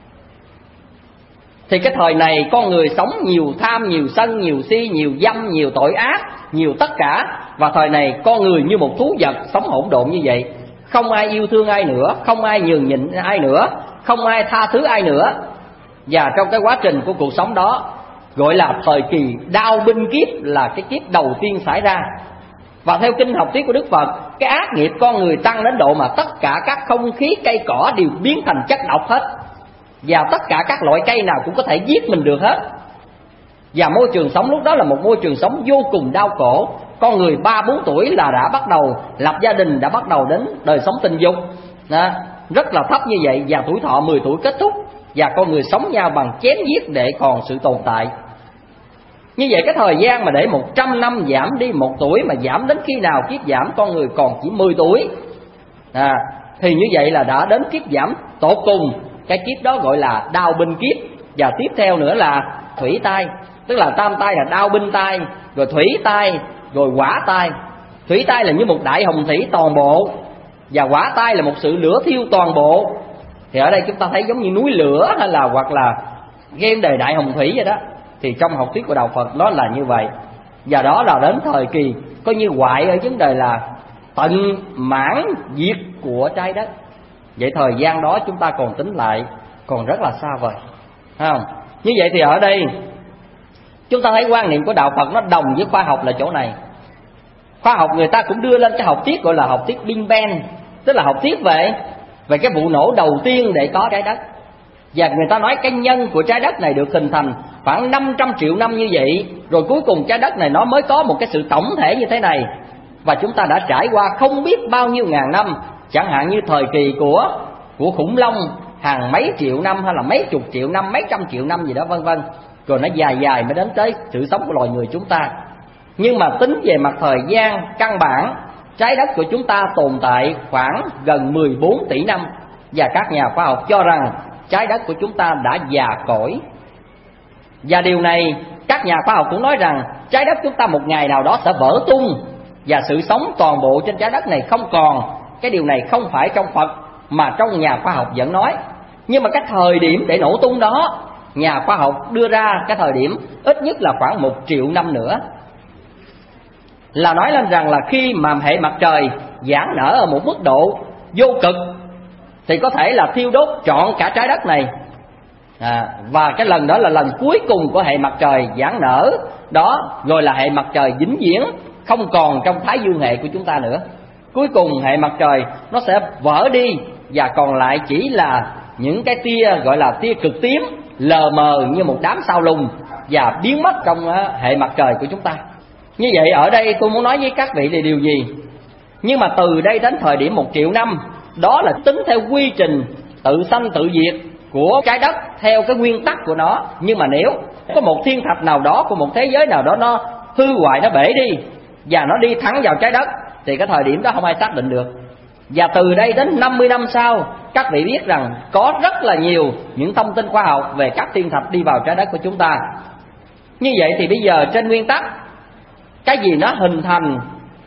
Thì cái thời này con người sống nhiều tham, nhiều sân, nhiều si, nhiều dâm, nhiều tội ác, nhiều tất cả. Và thời này con người như một thú vật sống hỗn độn như vậy. Không ai yêu thương ai nữa, không ai nhường nhịn ai nữa, không ai tha thứ ai nữa. Và trong cái quá trình của cuộc sống đó gọi là thời kỳ đao binh kiếp, là cái kiếp đầu tiên xảy ra. Và theo kinh học thuyết của Đức Phật, cái ác nghiệp con người tăng đến độ mà tất cả các không khí cây cỏ đều biến thành chất độc hết. Và tất cả các loại cây nào cũng có thể giết mình được hết. Và môi trường sống lúc đó là một môi trường sống vô cùng đau khổ. Con người 3-4 tuổi là đã bắt đầu lập gia đình, đã bắt đầu đến đời sống tình dục đó, rất là thấp như vậy. Và tuổi thọ 10 tuổi kết thúc. Và con người sống nhau bằng chém giết để còn sự tồn tại. Như vậy cái thời gian mà để 100 năm giảm đi 1 tuổi, mà giảm đến khi nào kiếp giảm con người còn chỉ 10 tuổi thì như vậy là đã đến kiếp giảm tột cùng. Cái kiếp đó gọi là đao binh kiếp. Và tiếp theo nữa là thủy tai. Tức là tam tai là đao binh tai, rồi thủy tai, rồi hỏa tai. Thủy tai là như một đại hồng thủy toàn bộ, và hỏa tai là một sự lửa thiêu toàn bộ. Thì ở đây chúng ta thấy giống như núi lửa, hay là hoặc là game đề đại hồng thủy vậy đó. Thì trong học thuyết của đạo Phật đó là như vậy. Và đó là đến thời kỳ coi như hoại ở vấn đề là tận mãn diệt của trái đất. Vậy thời gian đó chúng ta còn tính lại còn rất là xa vời, thấy không? Như vậy thì ở đây chúng ta thấy quan niệm của đạo Phật nó đồng với khoa học là chỗ này. Khoa học người ta cũng đưa lên cái học thuyết gọi là học thuyết Big Bang, tức là học thuyết về cái vụ nổ đầu tiên để có trái đất. Và người ta nói cái nhân của trái đất này được hình thành khoảng 500 triệu năm như vậy, rồi cuối cùng trái đất này nó mới có một cái sự tổng thể như thế này. Và chúng ta đã trải qua không biết bao nhiêu ngàn năm, chẳng hạn như thời kỳ của khủng long hàng mấy triệu năm, hay là mấy chục triệu năm, mấy trăm triệu năm gì đó vân vân. Rồi nó dài dài mới đến tới sự sống của loài người chúng ta. Nhưng mà tính về mặt thời gian căn bản, trái đất của chúng ta tồn tại khoảng gần 14 tỷ năm. Và các nhà khoa học cho rằng trái đất của chúng ta đã già cỗi. Và điều này các nhà khoa học cũng nói rằng trái đất chúng ta một ngày nào đó sẽ vỡ tung, và sự sống toàn bộ trên trái đất này không còn. Cái điều này không phải trong Phật mà trong nhà khoa học vẫn nói. Nhưng mà cái thời điểm để nổ tung đó, nhà khoa học đưa ra cái thời điểm ít nhất là khoảng 1 triệu năm nữa. Là nói lên rằng là khi mà hệ mặt trời giãn nở ở một mức độ vô cực thì có thể là thiêu đốt trọn cả trái đất này. Và cái lần đó là lần cuối cùng của hệ mặt trời giãn nở đó, rồi là hệ mặt trời vĩnh viễn không còn trong thái dương hệ của chúng ta nữa. Cuối cùng hệ mặt trời nó sẽ vỡ đi, và còn lại chỉ là những cái tia gọi là tia cực tím lờ mờ như một đám sao lùng, và biến mất trong hệ mặt trời của chúng ta. Như vậy ở đây tôi muốn nói với các vị là điều gì? Nhưng mà từ đây đến thời điểm 1 triệu năm, đó là tính theo quy trình tự sanh tự diệt của trái đất theo cái nguyên tắc của nó. Nhưng mà nếu có một thiên thạch nào đó của một thế giới nào đó nó hư hoại, nó bể đi, và nó đi thẳng vào trái đất, thì cái thời điểm đó không ai xác định được. Và từ đây đến 50 năm sau, các vị biết rằng có rất là nhiều những thông tin khoa học về các thiên thạch đi vào trái đất của chúng ta. Như vậy thì bây giờ trên nguyên tắc, cái gì nó hình thành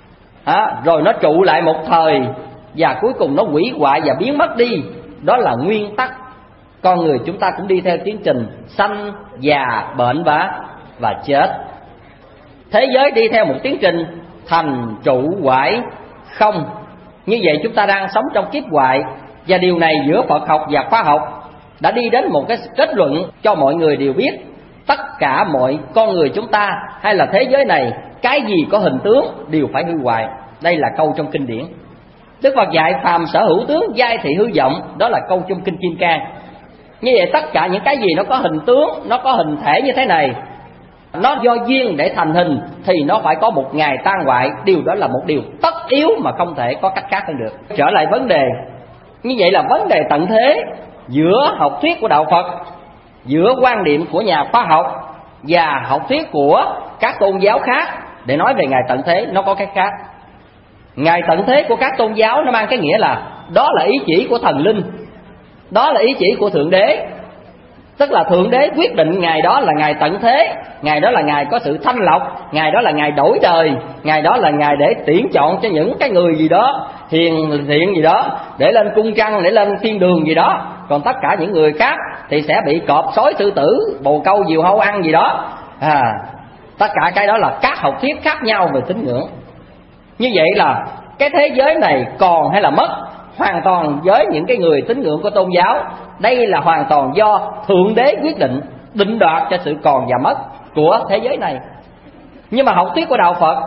rồi nó trụ lại một thời và cuối cùng nó hủy hoại và biến mất đi, đó là nguyên tắc. Con người chúng ta cũng đi theo tiến trình sanh, già, bệnh và chết. Thế giới đi theo một tiến trình thành, trụ, hoại, không. Như vậy chúng ta đang sống trong kiếp hoại. Và điều này giữa Phật học và khoa học đã đi đến một cái kết luận cho mọi người đều biết. Tất cả mọi con người chúng ta hay là thế giới này, cái gì có hình tướng đều phải hư hoại. Đây là câu trong kinh điển. Đức Phật dạy phàm sở hữu tướng, giai thị hư vọng, đó là câu trong kinh Kim Cang. Như vậy tất cả những cái gì nó có hình tướng, nó có hình thể như thế này, nó do duyên để thành hình, thì nó phải có một ngày tan hoại. Điều đó là một điều tất yếu mà không thể có cách khác hơn được. Trở lại vấn đề, như vậy là vấn đề tận thế giữa học thuyết của đạo Phật, giữa quan điểm của nhà khoa học và học thuyết của các tôn giáo khác để nói về ngày tận thế, nó có cái khác. Ngày tận thế của các tôn giáo nó mang cái nghĩa là đó là ý chỉ của thần linh, đó là ý chỉ của Thượng Đế. Tức là Thượng Đế quyết định ngày đó là ngày tận thế, ngày đó là ngày có sự thanh lọc, ngày đó là ngày đổi đời, ngày đó là ngày để tuyển chọn cho những cái người gì đó hiền thiện gì đó để lên cung trăng, để lên thiên đường gì đó. Còn tất cả những người khác thì sẽ bị cọp, sói, sư tử, bồ câu, diều hâu ăn gì đó. Tất cả cái đó là các học thuyết khác nhau về tín ngưỡng. Như vậy là cái thế giới này còn hay là mất hoàn toàn với những cái người tín ngưỡng của tôn giáo. Đây là hoàn toàn do Thượng Đế quyết định, định đoạt cho sự còn và mất của thế giới này. Nhưng mà học thuyết của đạo Phật,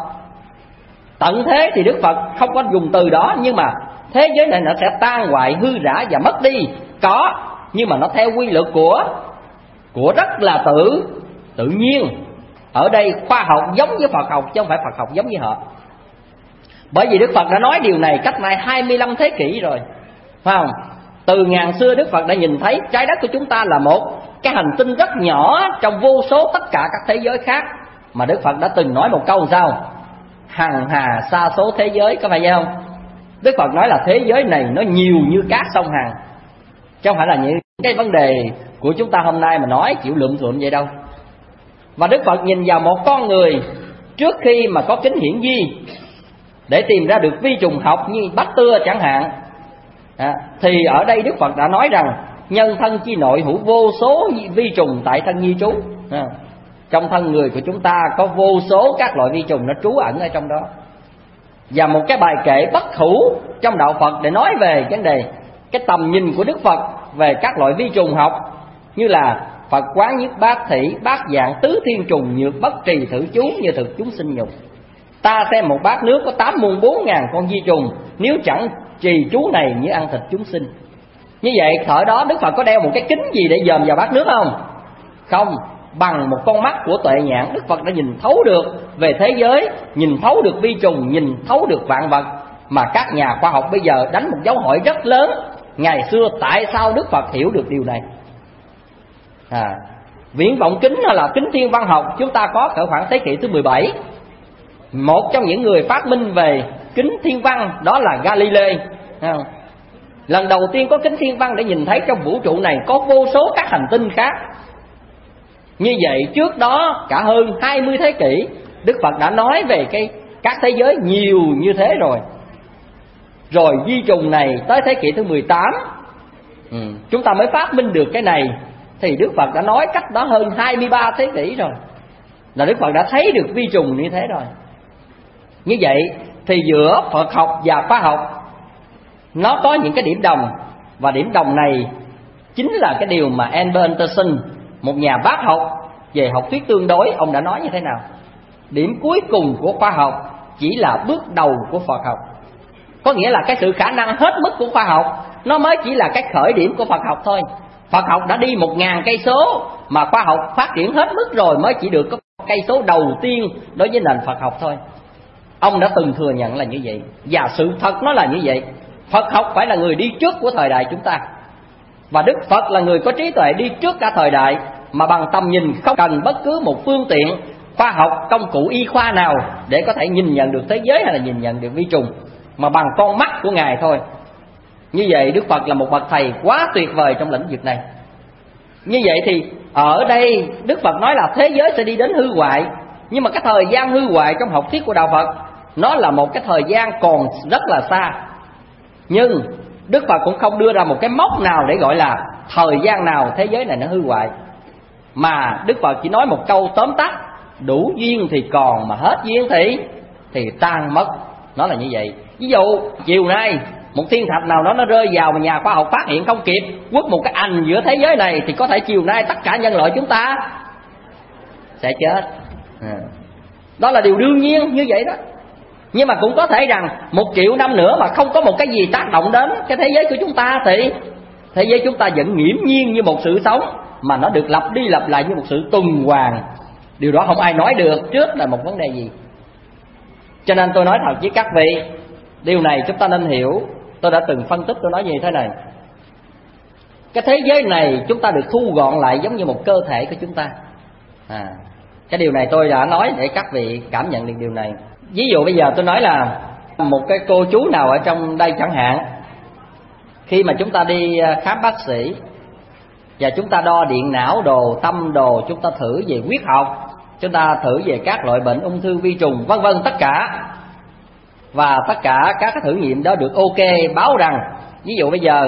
tận thế thì Đức Phật không có dùng từ đó, nhưng mà thế giới này nó sẽ tan hoại, hư rã và mất đi. Có, nhưng mà nó theo quy luật của rất là tự nhiên. Ở đây khoa học giống với Phật học chứ không phải Phật học giống với họ. Bởi vì Đức Phật đã nói điều này cách nay 25 thế kỷ rồi, phải không? Từ ngàn xưa Đức Phật đã nhìn thấy trái đất của chúng ta là một cái hành tinh rất nhỏ trong vô số tất cả các thế giới khác. Mà Đức Phật đã từng nói một câu làm sao? Hằng hà sa số thế giới, có phải vậy không? Đức Phật nói là thế giới này nó nhiều như cát sông Hằng, chứ không phải là những cái vấn đề của chúng ta hôm nay mà nói chịu lượm thượm vậy đâu. Và Đức Phật nhìn vào một con người trước khi mà có kính hiển vi để tìm ra được vi trùng học như bách tưa chẳng hạn, thì ở đây Đức Phật đã nói rằng nhân thân chi nội hữu vô số vi trùng tại thân nhi trú. Trong thân người của chúng ta có vô số các loại vi trùng nó trú ẩn ở trong đó. Và một cái bài kệ bất hủ trong đạo Phật để nói về vấn đề cái tầm nhìn của Đức Phật về các loại vi trùng học, như là Phật quán nhất bát thị, bát dạng tứ thiên trùng, nhược bất trì thử chú như thực chúng sinh nhục. Ta xem một bát nước có 8 muôn 4 ngàn con vi trùng, nếu chẳng trì chú này như ăn thịt chúng sinh. Như vậy thời đó Đức Phật có đeo một cái kính gì để dòm vào bát nước không? Không. Bằng một con mắt của tuệ nhãn, Đức Phật đã nhìn thấu được về thế giới, nhìn thấu được vi trùng, nhìn thấu được vạn vật. Mà các nhà khoa học bây giờ đánh một dấu hỏi rất lớn. Ngày xưa tại sao Đức Phật hiểu được điều này? Viễn vọng kính hay là kính thiên văn học chúng ta có cỡ khoảng thế kỷ thứ 17. Một trong những người phát minh về kính thiên văn đó là Galilei. Lần đầu tiên có kính thiên văn để nhìn thấy trong vũ trụ này có vô số các hành tinh khác. Như vậy trước đó cả hơn 20 thế kỷ Đức Phật đã nói về các thế giới nhiều như thế rồi. Rồi vi trùng này tới thế kỷ thứ 18 chúng ta mới phát minh được cái này. Thì Đức Phật đã nói cách đó hơn 23 thế kỷ rồi, là Đức Phật đã thấy được vi trùng như thế rồi. Như vậy thì giữa Phật học và khoa học nó có những cái điểm đồng. Và điểm đồng này chính là cái điều mà Albert Einstein, một nhà bác học về học thuyết tương đối, ông đã nói như thế nào? Điểm cuối cùng của khoa học chỉ là bước đầu của Phật học. Có nghĩa là cái sự khả năng hết mức của khoa học nó mới chỉ là cái khởi điểm của Phật học thôi. Phật học đã đi 1000 cây số mà khoa học phát triển hết mức rồi mới chỉ được có cây số đầu tiên đối với nền Phật học thôi. Ông đã từng thừa nhận là như vậy. Và sự thật nó là như vậy. Phật học phải là người đi trước của thời đại chúng ta. Và Đức Phật là người có trí tuệ đi trước cả thời đại, mà bằng tầm nhìn không cần bất cứ một phương tiện khoa học, công cụ y khoa nào để có thể nhìn nhận được thế giới hay là nhìn nhận được vi trùng, mà bằng con mắt của Ngài thôi. Như vậy Đức Phật là một bậc thầy quá tuyệt vời trong lĩnh vực này. Như vậy thì ở đây Đức Phật nói là thế giới sẽ đi đến hư hoại, nhưng mà cái thời gian hư hoại trong học thuyết của Đạo Phật nó là một cái thời gian còn rất là xa. Nhưng Đức Phật cũng không đưa ra một cái mốc nào để gọi là thời gian nào thế giới này nó hư hoại, mà Đức Phật chỉ nói một câu tóm tắt: đủ duyên thì còn, mà hết duyên thì tan mất. Nó là như vậy. Ví dụ chiều nay một thiên thạch nào đó nó rơi vào mà nhà khoa học phát hiện không kịp, quất một cái ảnh giữa thế giới này, thì có thể chiều nay tất cả nhân loại chúng ta sẽ chết. Đó là điều đương nhiên như vậy đó. Nhưng mà cũng có thể rằng 1 triệu năm nữa mà không có một cái gì tác động đến cái thế giới của chúng ta, thì thế giới chúng ta vẫn nghiễm nhiên như một sự sống, mà nó được lặp đi lặp lại như một sự tuần hoàn. Điều đó không ai nói được trước là một vấn đề gì. Cho nên tôi nói thật với các vị, điều này chúng ta nên hiểu. Tôi đã từng phân tích, tôi nói như thế này: cái thế giới này chúng ta được thu gọn lại giống như một cơ thể của chúng ta. Cái điều này tôi đã nói để các vị cảm nhận được điều này. Ví dụ bây giờ tôi nói là một cái cô chú nào ở trong đây chẳng hạn, khi mà chúng ta đi khám bác sĩ và chúng ta đo điện não đồ, tâm đồ, chúng ta thử về huyết học, chúng ta thử về các loại bệnh ung thư, vi trùng, vân vân tất cả, và tất cả các cái thử nghiệm đó được ok, báo rằng ví dụ bây giờ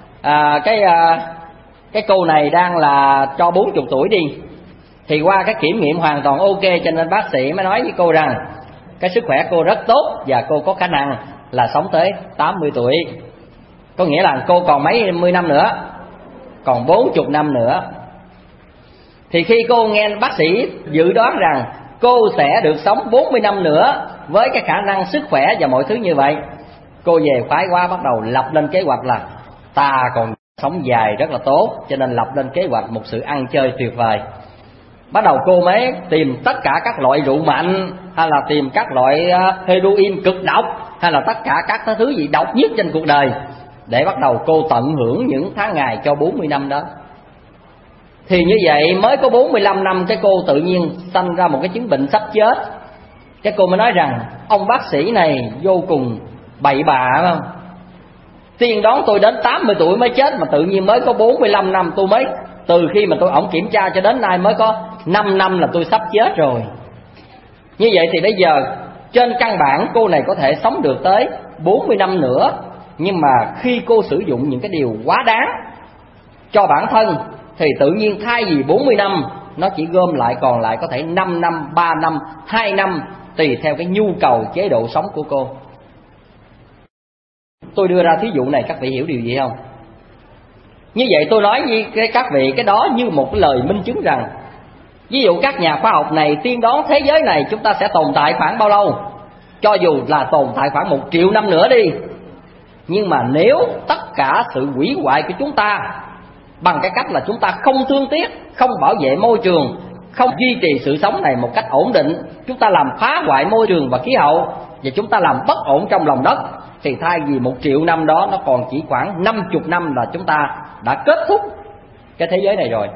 cái cô này đang là cho 40 tuổi đi, thì qua cái kiểm nghiệm hoàn toàn ok, cho nên bác sĩ mới nói với cô rằng cái sức khỏe cô rất tốt và cô có khả năng là sống tới 80 tuổi. Có nghĩa là cô còn mấy mươi năm nữa, còn 40 năm nữa. Thì khi cô nghe bác sĩ dự đoán rằng cô sẽ được sống 40 năm nữa với cái khả năng sức khỏe và mọi thứ như vậy, cô về khoái quá, bắt đầu lập lên kế hoạch là ta còn sống dài rất là tốt, cho nên lập lên kế hoạch một sự ăn chơi tuyệt vời. Bắt đầu cô mới tìm tất cả các loại rượu mạnh, hay là tìm các loại heroin cực độc, hay là tất cả các thứ gì độc nhất trên cuộc đời, để bắt đầu cô tận hưởng những tháng ngày cho 40 năm đó. Thì như vậy mới có 45 năm cái cô tự nhiên sanh ra một cái chứng bệnh sắp chết. Cái cô mới nói rằng ông bác sĩ này vô cùng bậy bạ, phải không? Tiên đoán tôi đến 80 tuổi mới chết, mà tự nhiên mới có 45 năm tôi mới, từ khi mà ổng kiểm tra cho đến nay mới có 5 năm là tôi sắp chết rồi. Như vậy thì bây giờ trên căn bản cô này có thể sống được tới 40 năm nữa, nhưng mà khi cô sử dụng những cái điều quá đáng cho bản thân thì tự nhiên thay vì 40 năm nó chỉ gom lại còn lại có thể 5 năm, 3 năm, 2 năm, tùy theo cái nhu cầu chế độ sống của cô. Tôi đưa ra thí dụ này các vị hiểu điều gì không? Như vậy tôi nói với các vị cái đó như một cái lời minh chứng rằng, ví dụ các nhà khoa học này tiên đoán thế giới này chúng ta sẽ tồn tại khoảng bao lâu, cho dù là tồn tại khoảng 1 triệu năm nữa đi, nhưng mà nếu tất cả sự hủy hoại của chúng ta bằng cái cách là chúng ta không thương tiếc, không bảo vệ môi trường, không duy trì sự sống này một cách ổn định, chúng ta làm phá hoại môi trường và khí hậu, và chúng ta làm bất ổn trong lòng đất, thì thay vì 1 triệu năm đó nó còn chỉ khoảng 50 năm là chúng ta đã kết thúc cái thế giới này rồi.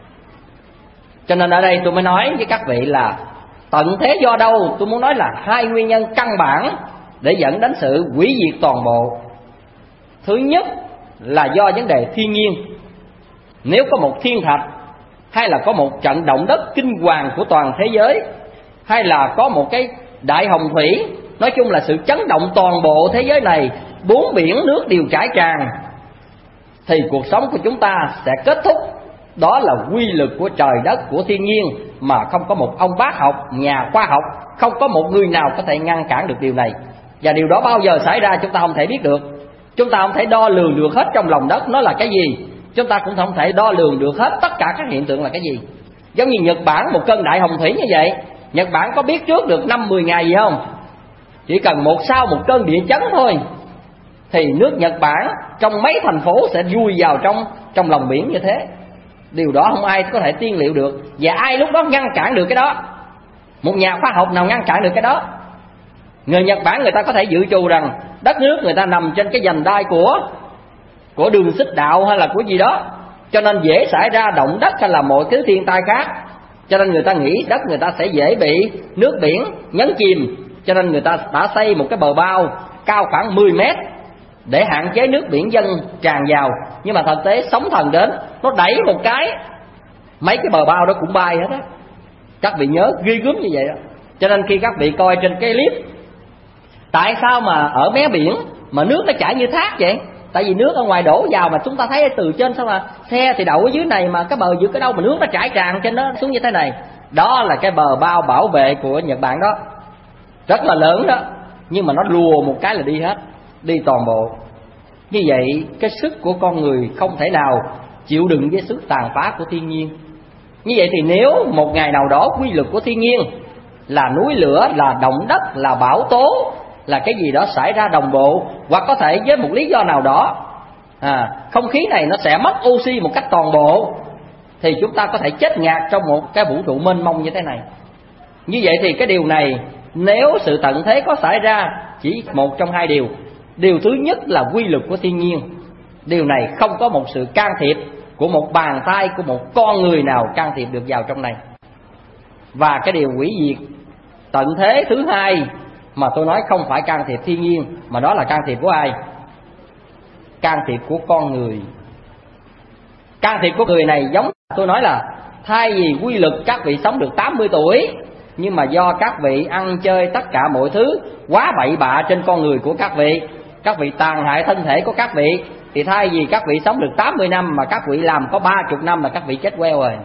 Cho nên ở đây tôi mới nói với các vị là tận thế do đâu? Tôi muốn nói là 2 nguyên nhân căn bản để dẫn đến sự hủy diệt toàn bộ. Thứ nhất là do vấn đề thiên nhiên. Nếu có một thiên thạch, hay là có một trận động đất kinh hoàng của toàn thế giới, hay là có một cái đại hồng thủy, nói chung là sự chấn động toàn bộ thế giới này, 4 biển nước đều chảy tràn, thì cuộc sống của chúng ta sẽ kết thúc. Đó là quy luật của trời đất, của thiên nhiên, mà không có một ông bác học, nhà khoa học, không có một người nào có thể ngăn cản được điều này. Và điều đó bao giờ xảy ra chúng ta không thể biết được. Chúng ta không thể đo lường được hết trong lòng đất nó là cái gì. Chúng ta cũng không thể đo lường được hết tất cả các hiện tượng là cái gì. Giống như Nhật Bản, một cơn đại hồng thủy như vậy, Nhật Bản có biết trước được 5-10 ngày gì không? Chỉ cần sau một cơn địa chấn thôi, thì nước Nhật Bản trong mấy thành phố sẽ vùi vào trong lòng biển như thế. Điều đó không ai có thể tiên liệu được. Và ai lúc đó ngăn cản được cái đó? Một nhà khoa học nào ngăn cản được cái đó? Người Nhật Bản người ta có thể dự trù rằng đất nước người ta nằm trên cái vành đai của đường xích đạo hay là của gì đó, cho nên dễ xảy ra động đất hay là mọi thứ thiên tai khác. Cho nên người ta nghĩ đất người ta sẽ dễ bị nước biển nhấn chìm, cho nên người ta đã xây một cái bờ bao cao khoảng 10 mét để hạn chế nước biển dâng tràn vào. Nhưng mà thực tế sóng thần đến, nó đẩy một cái, mấy cái bờ bao đó cũng bay hết á. Các vị nhớ ghi gớm như vậy đó. Cho nên khi các vị coi trên cái clip, tại sao mà ở mé biển mà nước nó chảy như thác vậy? Tại vì nước ở ngoài đổ vào mà chúng ta thấy từ trên, sao mà xe thì đậu ở dưới này mà cái bờ giữa cái đâu mà nước nó chảy tràn trên nó xuống như thế này. Đó là cái bờ bao bảo vệ của Nhật Bản đó, rất là lớn đó, nhưng mà nó lùa một cái là đi hết, đi toàn bộ. Như vậy cái sức của con người không thể nào chịu đựng với sức tàn phá của thiên nhiên. Như vậy thì nếu một ngày nào đó quy luật của thiên nhiên là núi lửa, là động đất, là bão tố, là cái gì đó xảy ra đồng bộ, hoặc có thể với một lý do nào đó không khí này nó sẽ mất oxy một cách toàn bộ, thì chúng ta có thể chết ngạt trong một cái vũ trụ mênh mông như thế này. Như vậy thì cái điều này, nếu sự tận thế có xảy ra, chỉ một trong hai điều. Điều thứ nhất là quy luật của thiên nhiên. Điều này không có một sự can thiệp của một bàn tay của một con người nào can thiệp được vào trong này. Và cái điều hủy diệt tận thế thứ hai mà tôi nói không phải can thiệp thiên nhiên, mà đó là can thiệp của ai? Can thiệp của con người. Can thiệp của người này giống tôi nói là thay vì quy luật các vị sống được 80 tuổi, nhưng mà do các vị ăn chơi tất cả mọi thứ quá bậy bạ trên con người của các vị tàn hại thân thể của các vị, thì thay vì các vị sống được 80 năm mà các vị làm có 30 năm là các vị chết queo rồi.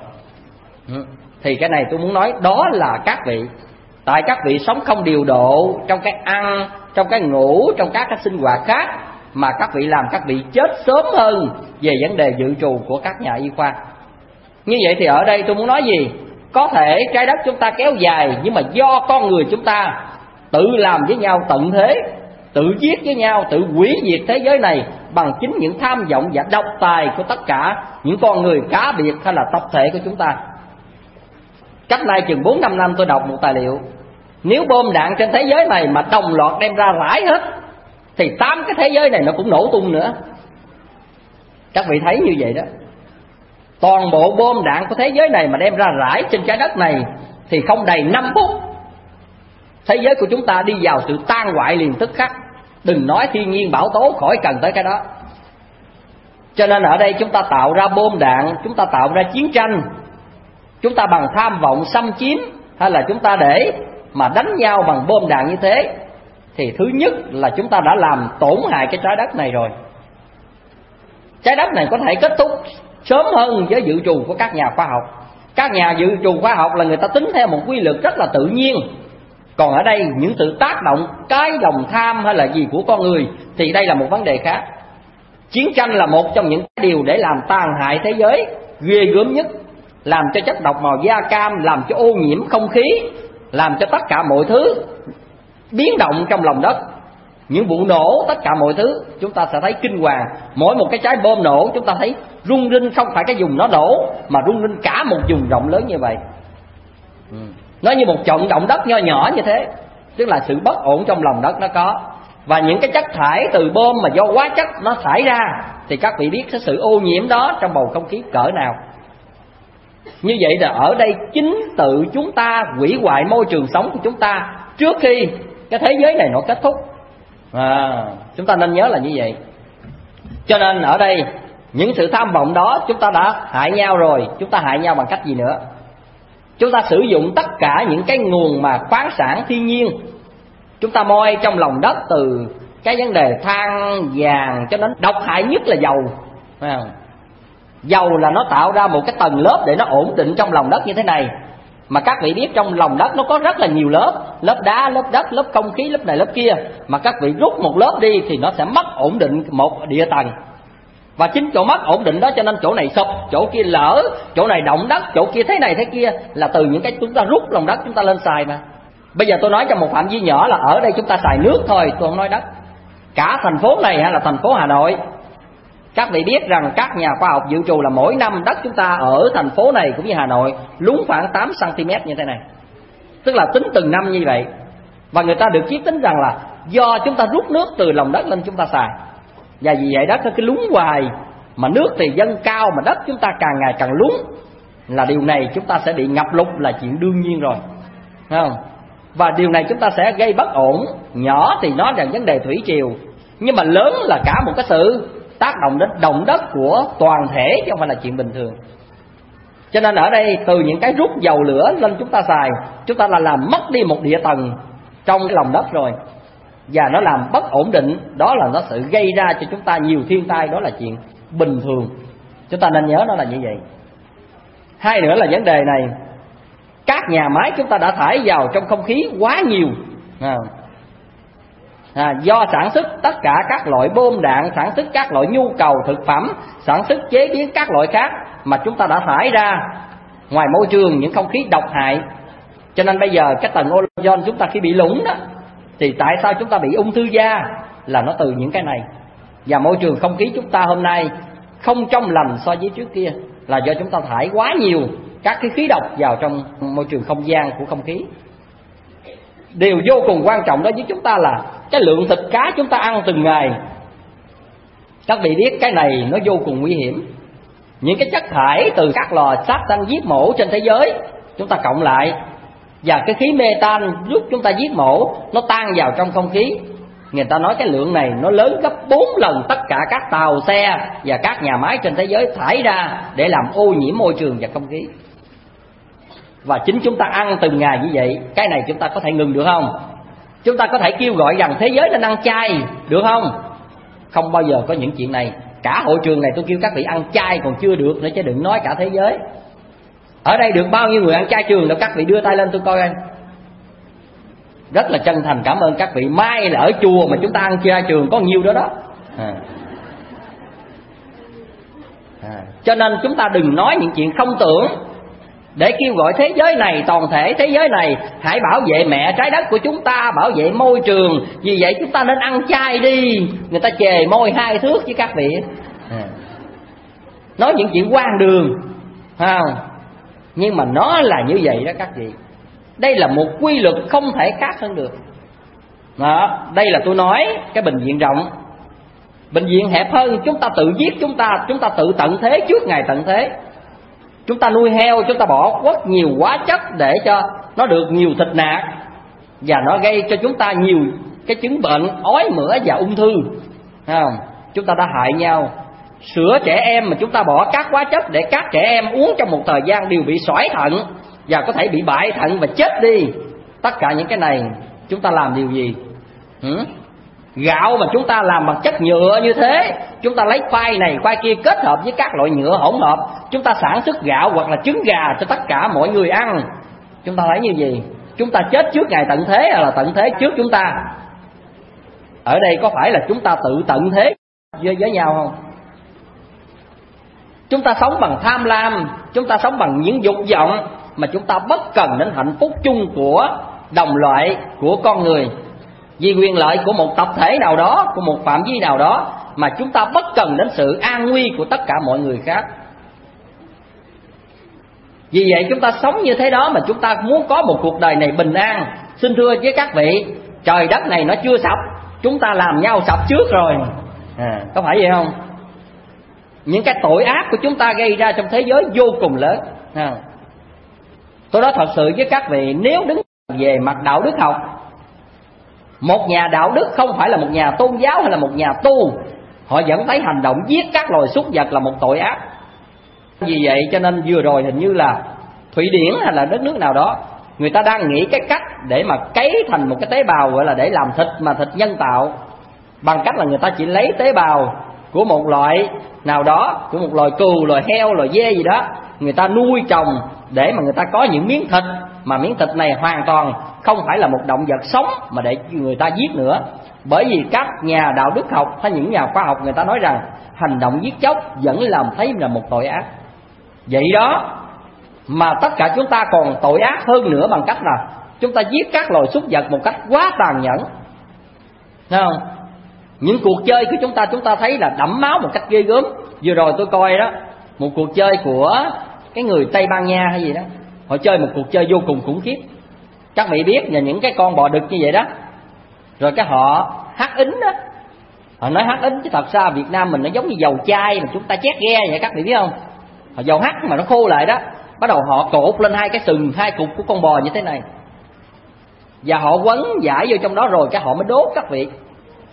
Thì cái này tôi muốn nói đó là các vị, tại các vị sống không điều độ trong cái ăn, trong cái ngủ, trong các cái sinh hoạt khác, mà các vị làm các vị chết sớm hơn về vấn đề dự trù của các nhà y khoa. Như vậy thì ở đây tôi muốn nói gì? Có thể trái đất chúng ta kéo dài, nhưng mà do con người chúng ta tự làm với nhau tận thế, tự giết với nhau, tự hủy diệt thế giới này bằng chính những tham vọng và độc tài của tất cả những con người cá biệt hay là tập thể của chúng ta. Cách nay chừng 4-5 năm tôi đọc một tài liệu, nếu bom đạn trên thế giới này mà đồng loạt đem ra rải hết thì 8 cái thế giới này nó cũng nổ tung nữa. Các vị thấy như vậy đó. Toàn bộ bom đạn của thế giới này mà đem ra rải trên trái đất này thì không đầy 5 phút thế giới của chúng ta đi vào sự tan hoại liền tức khắc. Đừng nói thiên nhiên bão tố, khỏi cần tới cái đó. Cho nên ở đây chúng ta tạo ra bom đạn, chúng ta tạo ra chiến tranh, chúng ta bằng tham vọng xâm chiếm, hay là chúng ta để mà đánh nhau bằng bom đạn như thế, thì thứ nhất là chúng ta đã làm tổn hại cái trái đất này rồi. Trái đất này có thể kết thúc sớm hơn với dự trù của các nhà khoa học. Các nhà dự trù khoa học là người ta tính theo một quy luật rất là tự nhiên. Còn ở đây những sự tác động, cái lòng tham hay là gì của con người thì đây là một vấn đề khác. Chiến tranh là một trong những điều để làm tàn hại thế giới ghê gớm nhất, làm cho chất độc màu da cam, làm cho ô nhiễm không khí, làm cho tất cả mọi thứ biến động trong lòng đất. Những vụ nổ, tất cả mọi thứ chúng ta sẽ thấy kinh hoàng. Mỗi một cái trái bom nổ chúng ta thấy rung rinh, không phải cái vùng nó nổ mà rung rinh cả một vùng rộng lớn như vậy. Nó như một trận động đất nho nhỏ như thế. Tức là sự bất ổn trong lòng đất nó có. Và những cái chất thải từ bom mà do hóa chất nó thải ra, thì các vị biết cái sự ô nhiễm đó trong bầu không khí cỡ nào. Như vậy là ở đây chính tự chúng ta hủy hoại môi trường sống của chúng ta trước khi cái thế giới này nó kết thúc. Chúng ta nên nhớ là như vậy. Cho nên ở đây những sự tham vọng đó chúng ta đã hại nhau rồi. Chúng ta hại nhau bằng cách gì nữa? Chúng ta sử dụng tất cả những cái nguồn mà khoáng sản thiên nhiên, chúng ta moi trong lòng đất, từ cái vấn đề than vàng cho đến độc hại nhất là dầu. Dầu là nó tạo ra một cái tầng lớp để nó ổn định trong lòng đất như thế này. Mà các vị biết trong lòng đất nó có rất là nhiều lớp, lớp đá, lớp đất, lớp không khí, lớp này lớp kia. Mà các vị rút một lớp đi thì nó sẽ mất ổn định một địa tầng. Và chính chỗ mất ổn định đó cho nên chỗ này sụp, chỗ kia lở, chỗ này động đất, chỗ kia thế này thế kia, là từ những cái chúng ta rút lòng đất chúng ta lên xài mà. Bây giờ tôi nói trong một phạm vi nhỏ là ở đây chúng ta xài nước thôi, tôi không nói đất. Cả thành phố này hay là thành phố Hà Nội, các vị biết rằng các nhà khoa học dự trù là mỗi năm đất chúng ta ở thành phố này cũng như Hà Nội lún khoảng 8 cm như thế này. Tức là tính từng năm như vậy. Và người ta được chiết tính rằng là do chúng ta rút nước từ lòng đất lên chúng ta xài. Và vì vậy đất nó cứ lún hoài, mà nước thì dâng cao mà đất chúng ta càng ngày càng lún, là điều này chúng ta sẽ bị ngập lụt là chuyện đương nhiên rồi, thấy không? Và điều này chúng ta sẽ gây bất ổn. Nhỏ thì nó là vấn đề thủy triều, nhưng mà lớn là cả một cái sự tác động đến động đất của toàn thể, chứ không phải là chuyện bình thường. Cho nên ở đây từ những cái rút dầu lửa lên chúng ta xài, chúng ta là làm mất đi một địa tầng trong cái lòng đất rồi, và nó làm bất ổn định. Đó là nó sự gây ra cho chúng ta nhiều thiên tai, đó là chuyện bình thường. Chúng ta nên nhớ nó là như vậy. Hai nữa là vấn đề này, các nhà máy chúng ta đã thải vào trong không khí quá nhiều, do sản xuất tất cả các loại bom đạn, sản xuất các loại nhu cầu thực phẩm, sản xuất chế biến các loại khác, mà chúng ta đã thải ra ngoài môi trường những không khí độc hại. Cho nên bây giờ cái tầng ozone chúng ta khi bị lủng đó, thì tại sao chúng ta bị ung thư da, là nó từ những cái này. Và môi trường không khí chúng ta hôm nay không trong lành so với trước kia, là do chúng ta thải quá nhiều các cái khí độc vào trong môi trường không gian của không khí. Điều vô cùng quan trọng đó với chúng ta là cái lượng thịt cá chúng ta ăn từng ngày. Các vị biết cái này nó vô cùng nguy hiểm. Những cái chất thải từ các lò sát sanh giết mổ trên thế giới chúng ta cộng lại, và cái khí metan lúc chúng ta giết mổ nó tan vào trong không khí, người ta nói cái lượng này nó lớn gấp 4 lần tất cả các tàu xe và các nhà máy trên thế giới thải ra để làm ô nhiễm môi trường và không khí. Và chính chúng ta ăn từng ngày như vậy, cái này chúng ta có thể ngừng được không? Chúng ta có thể kêu gọi rằng thế giới nên ăn chay được không? Không bao giờ có những chuyện này. Cả hội trường này tôi kêu các vị ăn chay còn chưa được nữa, chứ đừng nói cả thế giới. Ở đây được bao nhiêu người ăn chay trường đâu? Các vị đưa tay lên tôi coi. Rất là chân thành cảm ơn các vị. Mai là ở chùa mà chúng ta ăn chay trường có nhiêu đó đó. Cho nên chúng ta đừng nói những chuyện không tưởng để kêu gọi thế giới này, toàn thể thế giới này hãy bảo vệ mẹ trái đất của chúng ta, bảo vệ môi trường. Vì vậy chúng ta nên ăn chay đi. Người ta chề môi 2 thước với các vị. Nói những chuyện hoang đường, không? Nhưng mà nó là như vậy đó các vị. Đây là một quy luật không thể khác hơn được đó. Đây là tôi nói cái bệnh viện rộng. Bệnh viện hẹp hơn, chúng ta tự giết chúng ta tự tận thế trước ngày tận thế. Chúng ta nuôi heo, chúng ta bỏ rất nhiều hóa chất để cho nó được nhiều thịt nạc, và nó gây cho chúng ta nhiều cái chứng bệnh ói mửa và ung thư, không? Chúng ta đã hại nhau. Sữa trẻ em mà chúng ta bỏ các hóa chất để các trẻ em uống trong một thời gian đều bị xoải thận và có thể bị bại thận và chết đi. Tất cả những cái này chúng ta làm điều gì? Gạo mà chúng ta làm bằng chất nhựa như thế, chúng ta lấy khoai này khoai kia kết hợp với các loại nhựa hỗn hợp, chúng ta sản xuất gạo hoặc là trứng gà cho tất cả mọi người ăn. Chúng ta thấy như gì? Chúng ta chết trước ngày tận thế hay là tận thế trước chúng ta? Ở đây có phải là chúng ta tự tận thế với nhau không? Chúng ta sống bằng tham lam, chúng ta sống bằng những dục vọng mà chúng ta bất cần đến hạnh phúc chung của đồng loại, của con người. Vì quyền lợi của một tập thể nào đó, của một phạm vi nào đó, mà chúng ta bất cần đến sự an nguy của tất cả mọi người khác. Vì vậy chúng ta sống như thế đó mà chúng ta muốn có một cuộc đời này bình an. Xin thưa với các vị, trời đất này nó chưa sập, chúng ta làm nhau sập trước rồi. Có phải vậy không? Những cái tội ác của chúng ta gây ra trong thế giới vô cùng lớn. Tôi nói thật sự với các vị, nếu đứng về mặt đạo đức học, một nhà đạo đức không phải là một nhà tôn giáo hay là một nhà tu, họ vẫn thấy hành động giết các loài súc vật là một tội ác. Vì vậy cho nên vừa rồi hình như là Thụy Điển hay là đất nước nào đó, người ta đang nghĩ cái cách để mà cấy thành một cái tế bào gọi là để làm thịt, mà thịt nhân tạo, bằng cách là người ta chỉ lấy tế bào của một loại nào đó, của một loài cừu, loài heo, loài dê gì đó, người ta nuôi trồng để mà người ta có những miếng thịt, mà miếng thịt này hoàn toàn không phải là một động vật sống mà để người ta giết nữa. Bởi vì các nhà đạo đức học hay những nhà khoa học người ta nói rằng hành động giết chóc vẫn làm thấy là một tội ác. Vậy đó mà tất cả chúng ta còn tội ác hơn nữa, bằng cách là chúng ta giết các loài súc vật một cách quá tàn nhẫn. Thấy không? Những cuộc chơi của chúng ta thấy là đẫm máu một cách ghê gớm. Vừa rồi tôi coi đó, một cuộc chơi của cái người Tây Ban Nha hay gì đó, họ chơi một cuộc chơi vô cùng khủng khiếp. Các vị biết là những cái con bò đực như vậy đó, rồi cái họ hắc ính đó. Họ nói hắc ính chứ thật ra Việt Nam mình nó giống như dầu chai mà chúng ta chét ghe vậy, các vị biết không? Họ dầu hắc mà nó khô lại đó, bắt đầu họ cột lên hai cái sừng, hai cục của con bò như thế này, và họ quấn vải vô trong đó rồi cái họ mới đốt các vị.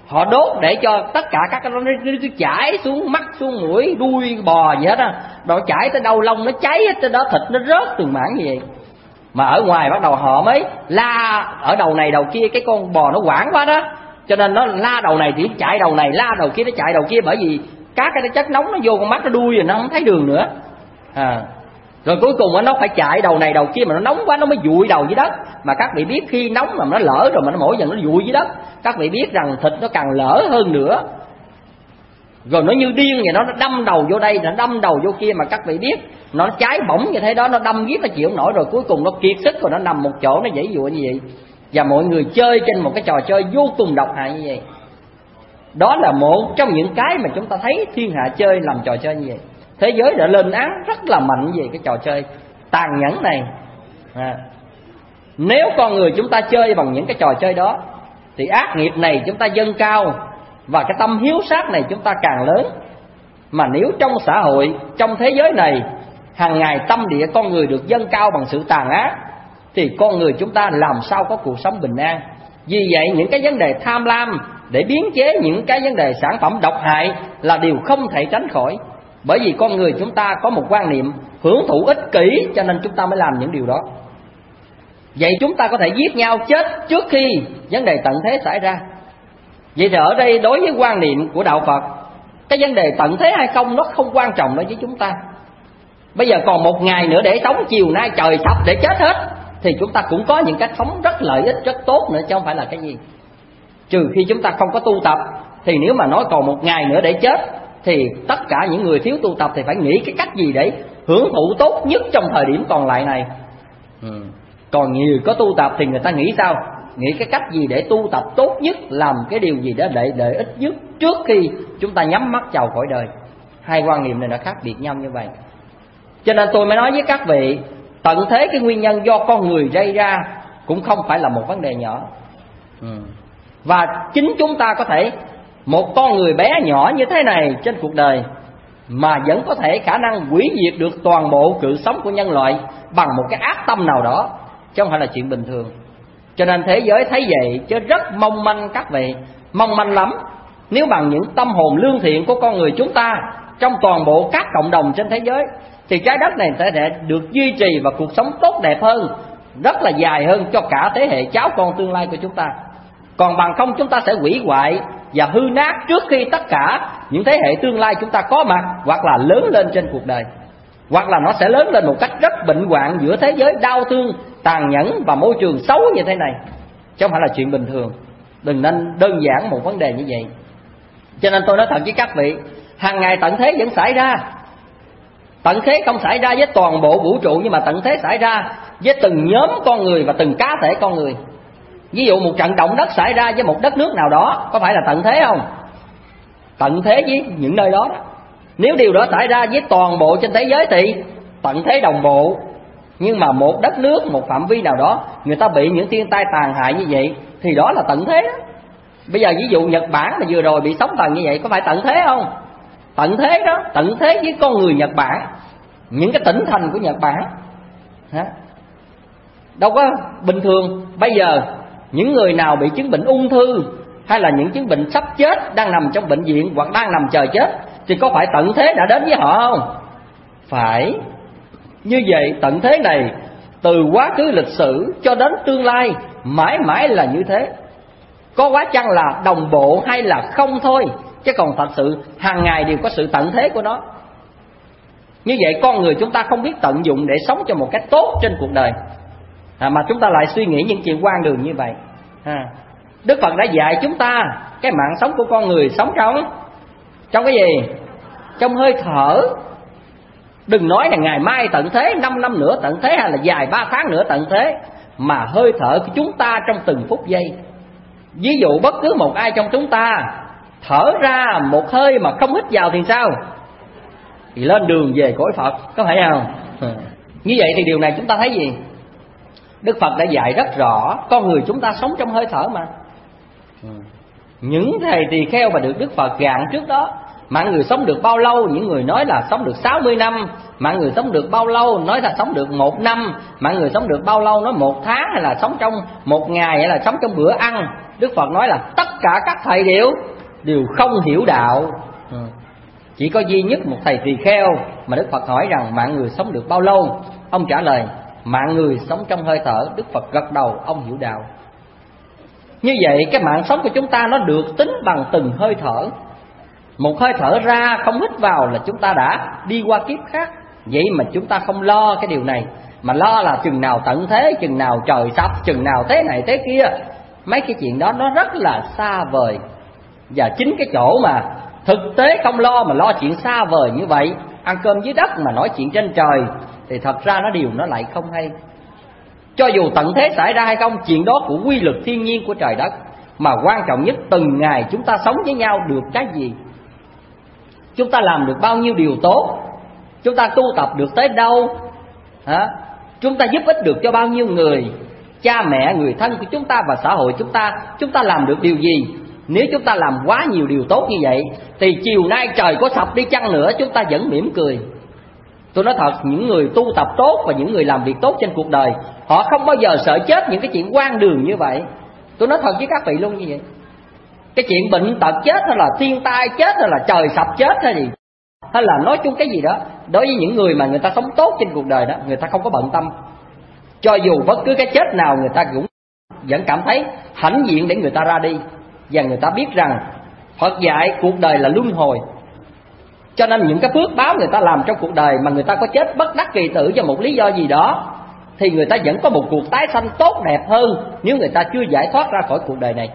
Họ đốt để cho tất cả các cái nó cứ chảy xuống mắt, xuống mũi, đuôi bò gì hết á, rồi chảy tới đâu lông nó cháy hết tới đó, thịt nó rớt từng mảng như vậy. Mà ở ngoài bắt đầu họ mới la ở đầu này đầu kia, cái con bò nó quảng quá đó, cho nên nó la đầu này thì chạy đầu này, la đầu kia nó chạy đầu kia, bởi vì các cái chất nóng nó vô con mắt, nó đuôi rồi nó không thấy đường nữa. Rồi cuối cùng nó phải chạy đầu này đầu kia, mà nó nóng quá nó mới dụi đầu dưới đất. Mà các vị biết khi nóng mà nó lỡ rồi mà nó mỗi lần nó dụi dưới đất, các vị biết rằng thịt nó càng lỡ hơn nữa. Rồi nó như điên vậy, nó đâm đầu vô đây, nó đâm đầu vô kia, mà các vị biết nó cháy bỏng như thế đó, nó đâm giết nó chịu không nổi, rồi cuối cùng nó kiệt sức rồi nó nằm một chỗ nó giãy giụa như vậy. Và mọi người chơi trên một cái trò chơi vô cùng độc hại như vậy. Đó là một trong những cái mà chúng ta thấy thiên hạ chơi làm trò chơi như vậy. Thế giới đã lên án rất là mạnh về cái trò chơi tàn nhẫn này. Nếu con người chúng ta chơi bằng những cái trò chơi đó thì ác nghiệp này chúng ta dâng cao, và cái tâm hiếu sát này chúng ta càng lớn. Mà nếu trong xã hội, trong thế giới này, hàng ngày tâm địa con người được dâng cao bằng sự tàn ác, thì con người chúng ta làm sao có cuộc sống bình an. Vì vậy những cái vấn đề tham lam để biến chế những cái vấn đề sản phẩm độc hại là điều không thể tránh khỏi. Bởi vì con người chúng ta có một quan niệm hưởng thụ ích kỷ, cho nên chúng ta mới làm những điều đó. Vậy chúng ta có thể giết nhau chết trước khi vấn đề tận thế xảy ra. Vậy thì ở đây đối với quan niệm của đạo Phật, cái vấn đề tận thế hay không nó không quan trọng đối với chúng ta. Bây giờ còn một ngày nữa để sống, chiều nay trời sập để chết hết, thì chúng ta cũng có những cách sống rất lợi ích, rất tốt nữa, chứ không phải là cái gì. Trừ khi chúng ta không có tu tập, thì nếu mà nói còn một ngày nữa để chết, thì tất cả những người thiếu tu tập thì phải nghĩ cái cách gì để hưởng thụ tốt nhất trong thời điểm còn lại này. Còn nhiều có tu tập thì người ta nghĩ sao? Nghĩ cái cách gì để tu tập tốt nhất, làm cái điều gì đó để lợi ích nhất trước khi chúng ta nhắm mắt chào cõi đời. Hai quan niệm này nó khác biệt nhau như vậy. Cho nên tôi mới nói với các vị, tận thế cái nguyên nhân do con người gây ra cũng không phải là một vấn đề nhỏ. Và chính chúng ta có thể, một con người bé nhỏ như thế này trên cuộc đời, mà vẫn có thể khả năng hủy diệt được toàn bộ cự sống của nhân loại bằng một cái ác tâm nào đó, chứ không phải là chuyện bình thường. Cho nên thế giới thấy vậy chứ rất mong manh các vị, mong manh lắm. Nếu bằng những tâm hồn lương thiện của con người chúng ta trong toàn bộ các cộng đồng trên thế giới, thì trái đất này sẽ được duy trì và cuộc sống tốt đẹp hơn, rất là dài hơn cho cả thế hệ cháu con tương lai của chúng ta. Còn bằng không chúng ta sẽ hủy hoại và hư nát trước khi tất cả những thế hệ tương lai chúng ta có mặt, hoặc là lớn lên trên cuộc đời, hoặc là nó sẽ lớn lên một cách rất bệnh hoạn giữa thế giới đau thương, tàn nhẫn và môi trường xấu như thế này, chứ không phải là chuyện bình thường. Đừng nên đơn giản một vấn đề như vậy. Cho nên tôi nói thật với các vị, hàng ngày tận thế vẫn xảy ra. Tận thế không xảy ra với toàn bộ vũ trụ, nhưng mà tận thế xảy ra với từng nhóm con người và từng cá thể con người. Ví dụ một trận động đất xảy ra với một đất nước nào đó, có phải là tận thế không? Tận thế với những nơi đó. Nếu điều đó xảy ra với toàn bộ trên thế giới thì tận thế đồng bộ. Nhưng mà một đất nước, một phạm vi nào đó, người ta bị những thiên tai tàn hại như vậy, thì đó là tận thế đó. Bây giờ ví dụ Nhật Bản mà vừa rồi bị sóng thần như vậy, có phải tận thế không? Tận thế đó, tận thế với con người Nhật Bản, những cái tỉnh thành của Nhật Bản. Đâu có bình thường. Bây giờ những người nào bị chứng bệnh ung thư, hay là những chứng bệnh sắp chết, đang nằm trong bệnh viện hoặc đang nằm chờ chết, thì có phải tận thế đã đến với họ không? Phải. Như vậy tận thế này từ quá khứ lịch sử cho đến tương lai mãi mãi là như thế. Có quá chăng là đồng bộ hay là không thôi, chứ còn thật sự hàng ngày đều có sự tận thế của nó. Như vậy con người chúng ta không biết tận dụng để sống cho một cách tốt trên cuộc đời, mà chúng ta lại suy nghĩ những chuyện hoang đường như vậy. Đức Phật đã dạy chúng ta cái mạng sống của con người sống trong cái gì? Trong hơi thở. Đừng nói là ngày mai tận thế, 5 năm nữa tận thế, hay là dài 3 tháng nữa tận thế, mà hơi thở của chúng ta trong từng phút giây. Ví dụ bất cứ một ai trong chúng ta thở ra một hơi mà không hít vào thì sao? Thì lên đường về cõi Phật, có phải không? Như vậy thì điều này chúng ta thấy gì? Đức Phật đã dạy rất rõ, con người chúng ta sống trong hơi thở mà. Những thầy tỳ kheo mà được Đức Phật gạn trước đó Mạng người sống được bao lâu? Những người nói là sống được 60 năm. Mạng người sống được bao lâu? Nói là sống được 1 năm. Mạng người sống được bao lâu? Nói 1 tháng, hay là sống trong 1 ngày, hay là sống trong bữa ăn. Đức Phật nói là tất cả các thầy đều không hiểu đạo. Chỉ có duy nhất một thầy tỳ kheo mà Đức Phật hỏi rằng mạng người sống được bao lâu? Ông trả lời mạng người sống trong hơi thở. Đức Phật gật đầu, ông hiểu đạo. Như vậy cái mạng sống của chúng ta nó được tính bằng từng hơi thở. Một hơi thở ra không hít vào là chúng ta đã đi qua kiếp khác. Vậy mà chúng ta không lo cái điều này, mà lo là chừng nào tận thế, chừng nào trời sập, chừng nào thế này thế kia. Mấy cái chuyện đó nó rất là xa vời. Và chính cái chỗ mà thực tế không lo mà lo chuyện xa vời như vậy, ăn cơm dưới đất mà nói chuyện trên trời, thì thật ra nó lại không hay. Cho dù tận thế xảy ra hay không, chuyện đó của quy luật thiên nhiên của trời đất. Mà quan trọng nhất, từng ngày chúng ta sống với nhau được cái gì? Chúng ta làm được bao nhiêu điều tốt? Chúng ta tu tập được tới đâu? Chúng ta giúp ích được cho bao nhiêu người? Cha mẹ, người thân của chúng ta và xã hội chúng ta làm được điều gì? Nếu chúng ta làm quá nhiều điều tốt như vậy thì chiều nay trời có sập đi chăng nữa chúng ta vẫn mỉm cười. Tôi nói thật, những người tu tập tốt và những người làm việc tốt trên cuộc đời, họ không bao giờ sợ chết những cái chuyện hoang đường như vậy. Tôi nói thật với các vị luôn như vậy. Cái chuyện bệnh tật chết, hay là thiên tai chết, hay là trời sập chết hay gì, hay là nói chung cái gì đó, đối với những người mà người ta sống tốt trên cuộc đời đó, người ta không có bận tâm. Cho dù bất cứ cái chết nào, người ta cũng vẫn cảm thấy hãnh diện để người ta ra đi. Và người ta biết rằng Phật dạy cuộc đời là luân hồi. Cho nên những cái phước báo người ta làm trong cuộc đời mà người ta có chết bất đắc kỳ tử cho một lý do gì đó, thì người ta vẫn có một cuộc tái sanh tốt đẹp hơn nếu người ta chưa giải thoát ra khỏi cuộc đời này.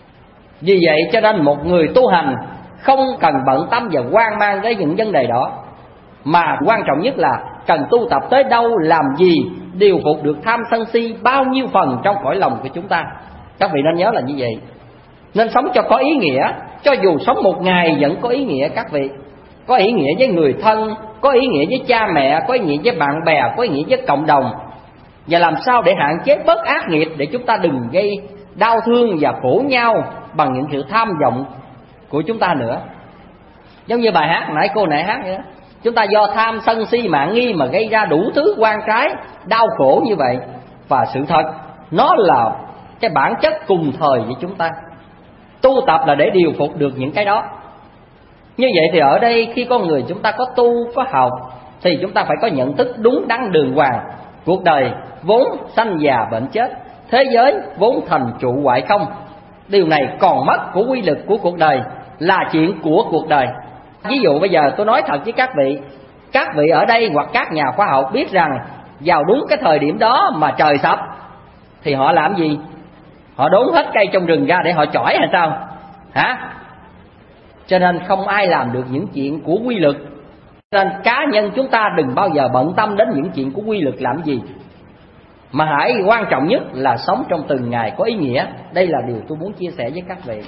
Vì vậy cho nên một người tu hành không cần bận tâm và hoang mang với những vấn đề đó, mà quan trọng nhất là cần tu tập tới đâu, làm gì, điều phục được tham sân si bao nhiêu phần trong cõi lòng của chúng ta. Các vị nên nhớ là như vậy. Nên sống cho có ý nghĩa. Cho dù sống 1 ngày vẫn có ý nghĩa các vị. Có ý nghĩa với người thân, có ý nghĩa với cha mẹ, có ý nghĩa với bạn bè, có ý nghĩa với cộng đồng. Và làm sao để hạn chế bớt ác nghiệp, để chúng ta đừng gây đau thương và khổ nhau bằng những sự tham vọng của chúng ta nữa. Giống như bài hát nãy cô nãy hát vậy đó. Chúng ta do tham sân si mạng nghi mà gây ra đủ thứ oan trái, đau khổ như vậy. Và sự thật nó là cái bản chất cùng thời với chúng ta. Tu tập là để điều phục được những cái đó. Như vậy thì ở đây khi con người chúng ta có tu, có học, thì chúng ta phải có nhận thức đúng đắn đường hoàng. Cuộc đời vốn sanh già bệnh chết, thế giới vốn thành trụ hoại không. Điều này còn mất của quy luật của cuộc đời, là chuyện của cuộc đời. Ví dụ bây giờ tôi nói thật với các vị ở đây hoặc các nhà khoa học biết rằng vào đúng cái thời điểm đó mà trời sập thì họ làm gì? Họ đốn hết cây trong rừng ra để họ chỏi hay sao? Cho nên không ai làm được những chuyện của quy luật. Cho nên cá nhân chúng ta đừng bao giờ bận tâm đến những chuyện của quy luật làm gì, mà hãy quan trọng nhất là sống trong từng ngày có ý nghĩa. Đây là điều tôi muốn chia sẻ với các vị.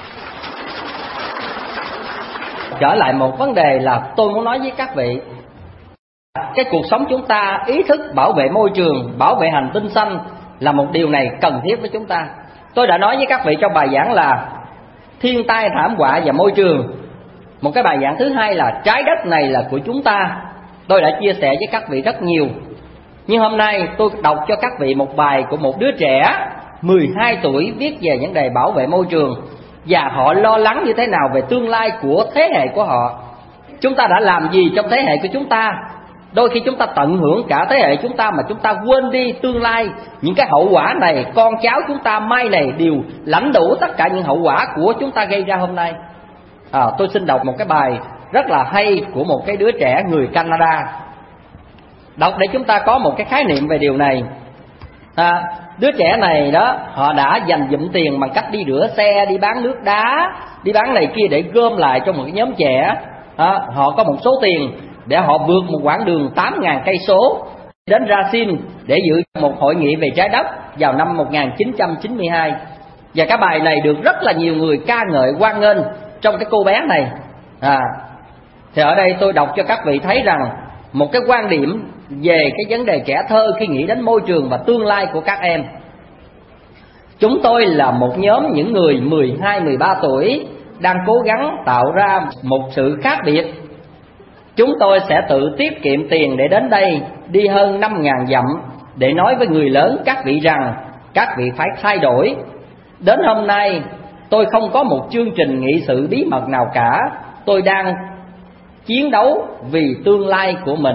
Trở lại một vấn đề là tôi muốn nói với các vị, cái cuộc sống chúng ta, ý thức bảo vệ môi trường, bảo vệ hành tinh xanh là một điều này cần thiết với chúng ta. Tôi đã nói với các vị trong bài giảng là thiên tai, thảm họa và môi trường. Một cái bài giảng thứ hai là trái đất này là của chúng ta. Tôi đã chia sẻ với các vị rất nhiều. Nhưng hôm nay tôi đọc cho các vị một bài của một đứa trẻ 12 tuổi viết về vấn đề bảo vệ môi trường, và họ lo lắng như thế nào về tương lai của thế hệ của họ. Chúng ta đã làm gì trong thế hệ của chúng ta? Đôi khi chúng ta tận hưởng cả thế hệ chúng ta mà chúng ta quên đi tương lai. Những cái hậu quả này, con cháu chúng ta mai này đều lãnh đủ tất cả những hậu quả của chúng ta gây ra hôm nay. Tôi xin đọc một cái bài rất là hay của một cái đứa trẻ người Canada. Đọc để chúng ta có một cái khái niệm về điều này. Đứa trẻ này đó, họ đã dành dụm tiền bằng cách đi rửa xe, đi bán nước đá, đi bán này kia để gom lại cho một cái nhóm trẻ. Họ có một số tiền để họ vượt một quãng đường 8.000 cây số đến Brazil để dự một hội nghị về trái đất vào năm 1992. Và cái bài này được rất là nhiều người ca ngợi hoan nghênh trong cái cô bé này. Thì ở đây tôi đọc cho các vị thấy rằng một cái quan điểm về cái vấn đề trẻ thơ khi nghĩ đến môi trường và tương lai của các em. Chúng tôi là một nhóm những người 12-13 tuổi đang cố gắng tạo ra một sự khác biệt. Chúng tôi sẽ tự tiết kiệm tiền để đến đây, đi hơn 5.000 dặm để nói với người lớn các vị rằng các vị phải thay đổi. Đến hôm nay tôi không có một chương trình nghị sự bí mật nào cả. Tôi đang chiến đấu vì tương lai của mình.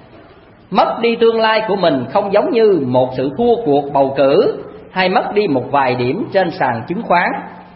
Mất đi tương lai của mình không giống như một sự thua cuộc bầu cử hay mất đi một vài điểm trên sàn chứng khoán.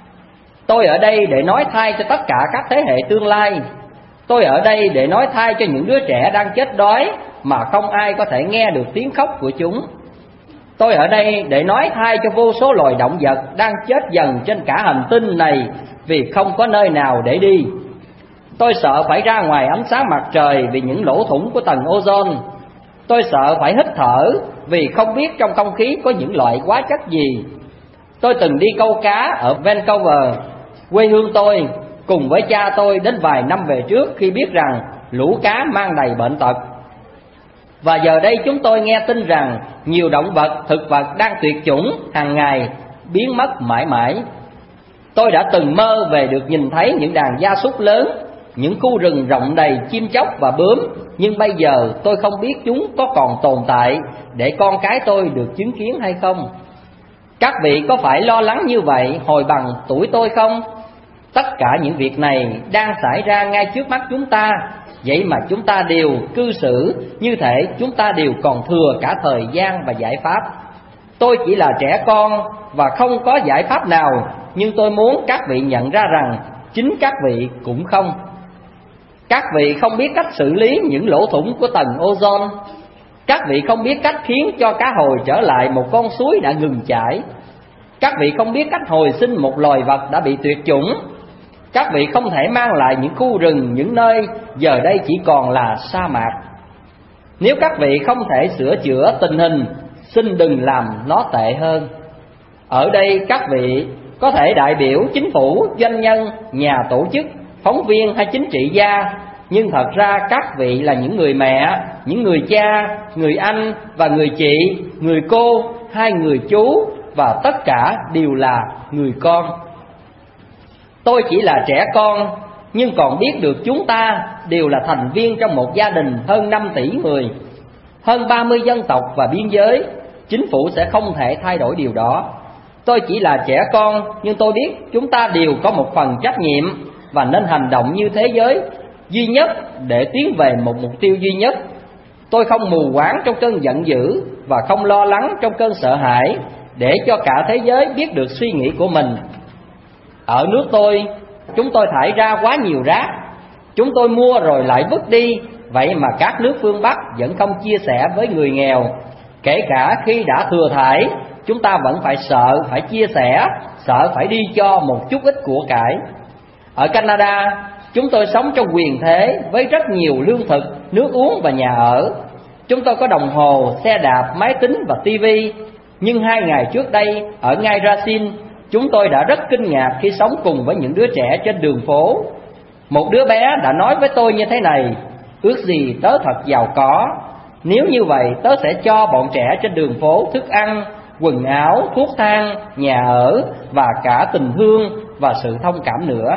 Tôi ở đây để nói thay cho tất cả các thế hệ tương lai. Tôi ở đây để nói thay cho những đứa trẻ đang chết đói mà không ai có thể nghe được tiếng khóc của chúng. Tôi ở đây để nói thay cho vô số loài động vật đang chết dần trên cả hành tinh này vì không có nơi nào để đi. Tôi sợ phải ra ngoài ánh sáng mặt trời vì những lỗ thủng của tầng ozone. Tôi sợ phải hít thở vì không biết trong không khí có những loại hóa chất gì. Tôi từng đi câu cá ở Vancouver, quê hương tôi, cùng với cha tôi đến vài năm về trước khi biết rằng lũ cá mang đầy bệnh tật. Và giờ đây chúng tôi nghe tin rằng nhiều động vật, thực vật đang tuyệt chủng hàng ngày, biến mất mãi mãi. Tôi đã từng mơ về được nhìn thấy những đàn gia súc lớn, những khu rừng rộng đầy chim chóc và bướm, nhưng bây giờ tôi không biết chúng có còn tồn tại để con cái tôi được chứng kiến hay không. Các vị có phải lo lắng như vậy hồi bằng tuổi tôi không? Tất cả những việc này đang xảy ra ngay trước mắt chúng ta, vậy mà chúng ta đều cư xử như thể chúng ta đều còn thừa cả thời gian và giải pháp. Tôi chỉ là trẻ con và không có giải pháp nào, nhưng tôi muốn các vị nhận ra rằng chính các vị cũng không. Các vị không biết cách xử lý những lỗ thủng của tầng ozone. Các vị không biết cách khiến cho cá hồi trở lại một con suối đã ngừng chảy. Các vị không biết cách hồi sinh một loài vật đã bị tuyệt chủng. Các vị không thể mang lại những khu rừng, những nơi giờ đây chỉ còn là sa mạc. Nếu các vị không thể sửa chữa tình hình, xin đừng làm nó tệ hơn. Ở đây các vị có thể đại biểu chính phủ, doanh nhân, nhà tổ chức, phóng viên hay chính trị gia, nhưng thật ra các vị là những người mẹ, những người cha, người anh và người chị, người cô hay người chú, và tất cả đều là người con. Tôi chỉ là trẻ con, nhưng còn biết được chúng ta đều là thành viên trong một gia đình hơn 5 tỷ người, hơn 30 dân tộc và biên giới. Chính phủ sẽ không thể thay đổi điều đó. Tôi chỉ là trẻ con, nhưng tôi biết chúng ta đều có một phần trách nhiệm và nên hành động như thế giới duy nhất để tiến về một mục tiêu duy nhất. Tôi không mù quáng trong cơn giận dữ và không lo lắng trong cơn sợ hãi để cho cả thế giới biết được suy nghĩ của mình. Ở nước tôi, chúng tôi thải ra quá nhiều rác. Chúng tôi mua rồi lại vứt đi. Vậy mà các nước phương Bắc vẫn không chia sẻ với người nghèo. Kể cả khi đã thừa thải, chúng ta vẫn phải sợ phải chia sẻ, sợ phải đi cho một chút ít của cải. Ở Canada, chúng tôi sống trong quyền thế với rất nhiều lương thực, nước uống và nhà ở. Chúng tôi có đồng hồ, xe đạp, máy tính và tivi. Nhưng 2 ngày trước đây, ở ngay Racine, chúng tôi đã rất kinh ngạc khi sống cùng với những đứa trẻ trên đường phố. Một đứa bé đã nói với tôi như thế này: ước gì tớ thật giàu có. Nếu như vậy, tớ sẽ cho bọn trẻ trên đường phố thức ăn, quần áo, thuốc thang, nhà ở và cả tình thương và sự thông cảm nữa.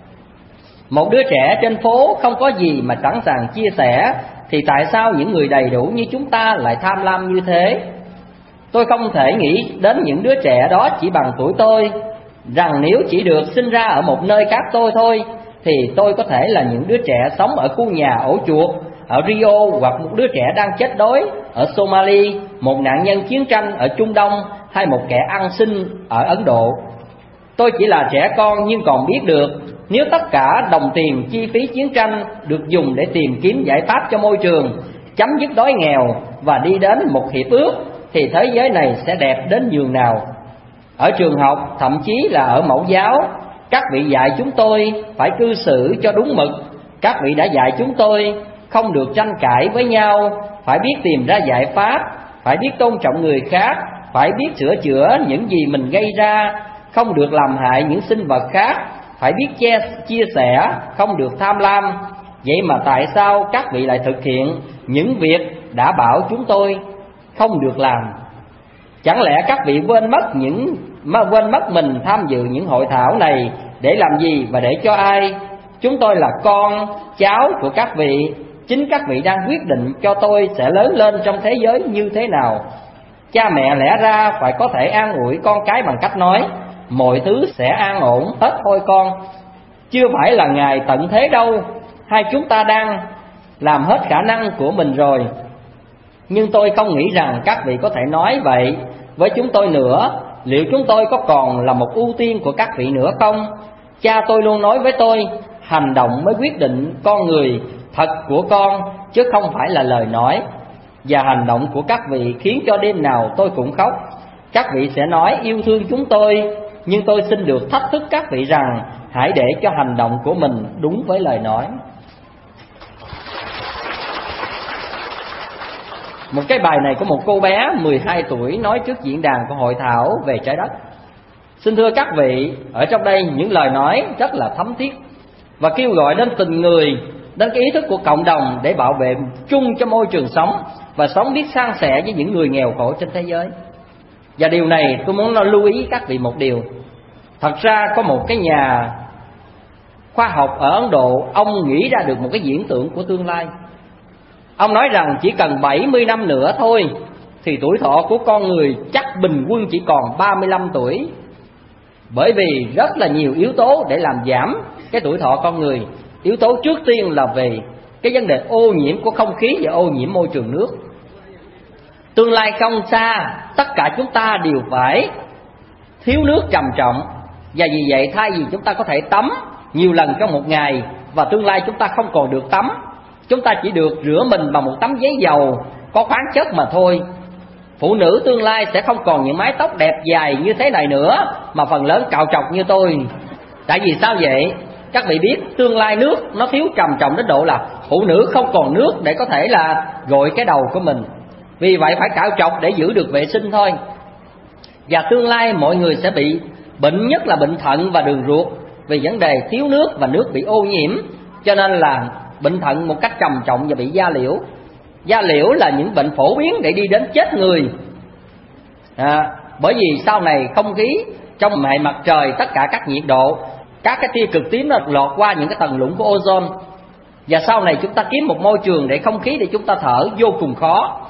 Một đứa trẻ trên phố không có gì mà sẵn sàng chia sẻ, thì tại sao những người đầy đủ như chúng ta lại tham lam như thế? Tôi không thể nghĩ đến những đứa trẻ đó chỉ bằng tuổi tôi, rằng nếu chỉ được sinh ra ở một nơi khác tôi thôi, thì tôi có thể là những đứa trẻ sống ở khu nhà ổ chuột ở Rio, hoặc một đứa trẻ đang chết đói ở Somalia, một nạn nhân chiến tranh ở Trung Đông, hay một kẻ ăn xin ở Ấn Độ. Tôi chỉ là trẻ con nhưng còn biết được, nếu tất cả đồng tiền chi phí chiến tranh được dùng để tìm kiếm giải pháp cho môi trường, chấm dứt đói nghèo và đi đến một hiệp ước, thì thế giới này sẽ đẹp đến nhường nào. Ở trường học, thậm chí là ở mẫu giáo, các vị dạy chúng tôi phải cư xử cho đúng mực. Các vị đã dạy chúng tôi không được tranh cãi với nhau, phải biết tìm ra giải pháp, phải biết tôn trọng người khác, phải biết sửa chữa những gì mình gây ra, không được làm hại những sinh vật khác, phải biết chia sẻ, không được tham lam. Vậy mà tại sao các vị lại thực hiện những việc đã bảo chúng tôi không được làm? Chẳng lẽ các vị quên mất mình tham dự những hội thảo này để làm gì và để cho ai. Chúng tôi là con, cháu của các vị. Chính các vị đang quyết định cho tôi sẽ lớn lên trong thế giới như thế nào. Cha mẹ lẽ ra phải có thể an ủi con cái bằng cách nói: mọi thứ sẽ an ổn hết thôi con. Chưa phải là Ngài tận thế đâu, hay chúng ta đang làm hết khả năng của mình rồi. Nhưng tôi không nghĩ rằng các vị có thể nói vậy với chúng tôi nữa. Liệu chúng tôi có còn là một ưu tiên của các vị nữa không? Cha tôi luôn nói với tôi: hành động mới quyết định con người thật của con, chứ không phải là lời nói. Và hành động của các vị khiến cho đêm nào tôi cũng khóc. Các vị sẽ nói yêu thương chúng tôi, nhưng tôi xin được thách thức các vị rằng hãy để cho hành động của mình đúng với lời nói. Một cái bài này của một cô bé 12 tuổi nói trước diễn đàn của hội thảo về trái đất. Xin thưa các vị, ở trong đây những lời nói rất là thấm thiết và kêu gọi đến tình người, đến cái ý thức của cộng đồng để bảo vệ chung cho môi trường sống và sống biết san sẻ với những người nghèo khổ trên thế giới. Và điều này tôi muốn lưu ý các vị một điều. Thật ra có một cái nhà khoa học ở Ấn Độ, ông nghĩ ra được một cái viễn tưởng của tương lai. Ông nói rằng chỉ cần 70 năm nữa thôi thì tuổi thọ của con người chắc bình quân chỉ còn 35 tuổi. Bởi vì rất là nhiều yếu tố để làm giảm cái tuổi thọ con người. Yếu tố trước tiên là về cái vấn đề ô nhiễm của không khí và ô nhiễm môi trường nước. Tương lai không xa, tất cả chúng ta đều phải thiếu nước trầm trọng. Và vì vậy thay vì chúng ta có thể tắm nhiều lần trong một ngày, và tương lai chúng ta không còn được tắm, chúng ta chỉ được rửa mình bằng một tấm giấy dầu có khoáng chất mà thôi. Phụ nữ tương lai sẽ không còn những mái tóc đẹp dài như thế này nữa, mà phần lớn cạo trọc như tôi. Tại vì sao vậy? Các vị biết tương lai nước nó thiếu trầm trọng đến độ là phụ nữ không còn nước để có thể là gội cái đầu của mình. Vì vậy phải cạo trọc để giữ được vệ sinh thôi. Và tương lai mọi người sẽ bị bệnh, nhất là bệnh thận và đường ruột, vì vấn đề thiếu nước và nước bị ô nhiễm. Cho nên là bệnh thận một cách trầm trọng và bị da liễu. Da liễu là những bệnh phổ biến để đi đến chết người. Bởi vì sau này không khí trong hệ mặt trời, tất cả các nhiệt độ, các cái tia cực tím nó lọt qua những cái tầng lũng của ozone. Và sau này chúng ta kiếm một môi trường để không khí để chúng ta thở vô cùng khó.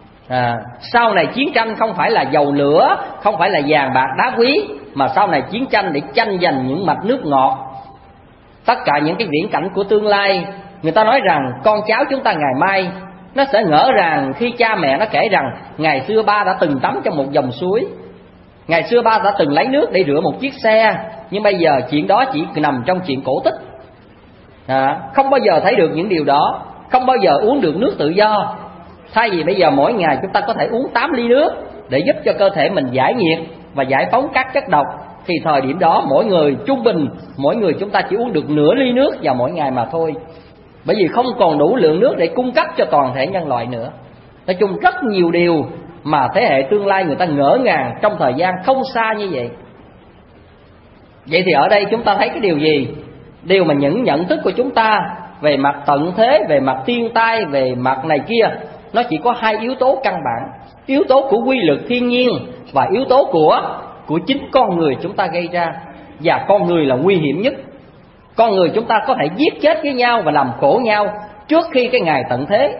Sau này chiến tranh không phải là dầu lửa, không phải là vàng bạc đá quý, mà sau này chiến tranh để tranh giành những mạch nước ngọt. Tất cả những cái viễn cảnh của tương lai, người ta nói rằng con cháu chúng ta ngày mai nó sẽ ngỡ rằng khi cha mẹ nó kể rằng ngày xưa ba đã từng tắm trong một dòng suối, ngày xưa ba đã từng lấy nước để rửa một chiếc xe. Nhưng bây giờ chuyện đó chỉ nằm trong chuyện cổ tích. Không bao giờ thấy được những điều đó, không bao giờ uống được nước tự do. Thay vì bây giờ mỗi ngày chúng ta có thể uống 8 ly nước để giúp cho cơ thể mình giải nhiệt và giải phóng các chất độc, thì thời điểm đó mỗi người trung bình, mỗi người chúng ta chỉ uống được nửa ly nước vào mỗi ngày mà thôi. Bởi vì không còn đủ lượng nước để cung cấp cho toàn thể nhân loại nữa. Nói chung rất nhiều điều mà thế hệ tương lai người ta ngỡ ngàng trong thời gian không xa như vậy. Vậy thì ở đây chúng ta thấy cái điều gì? Điều mà những nhận thức của chúng ta về mặt tận thế, về mặt thiên tai, về mặt này kia, nó chỉ có hai yếu tố căn bản. Yếu tố của quy luật thiên nhiên và yếu tố của chính con người chúng ta gây ra. Và con người là nguy hiểm nhất. Con người chúng ta có thể giết chết với nhau và làm khổ nhau trước khi cái ngày tận thế.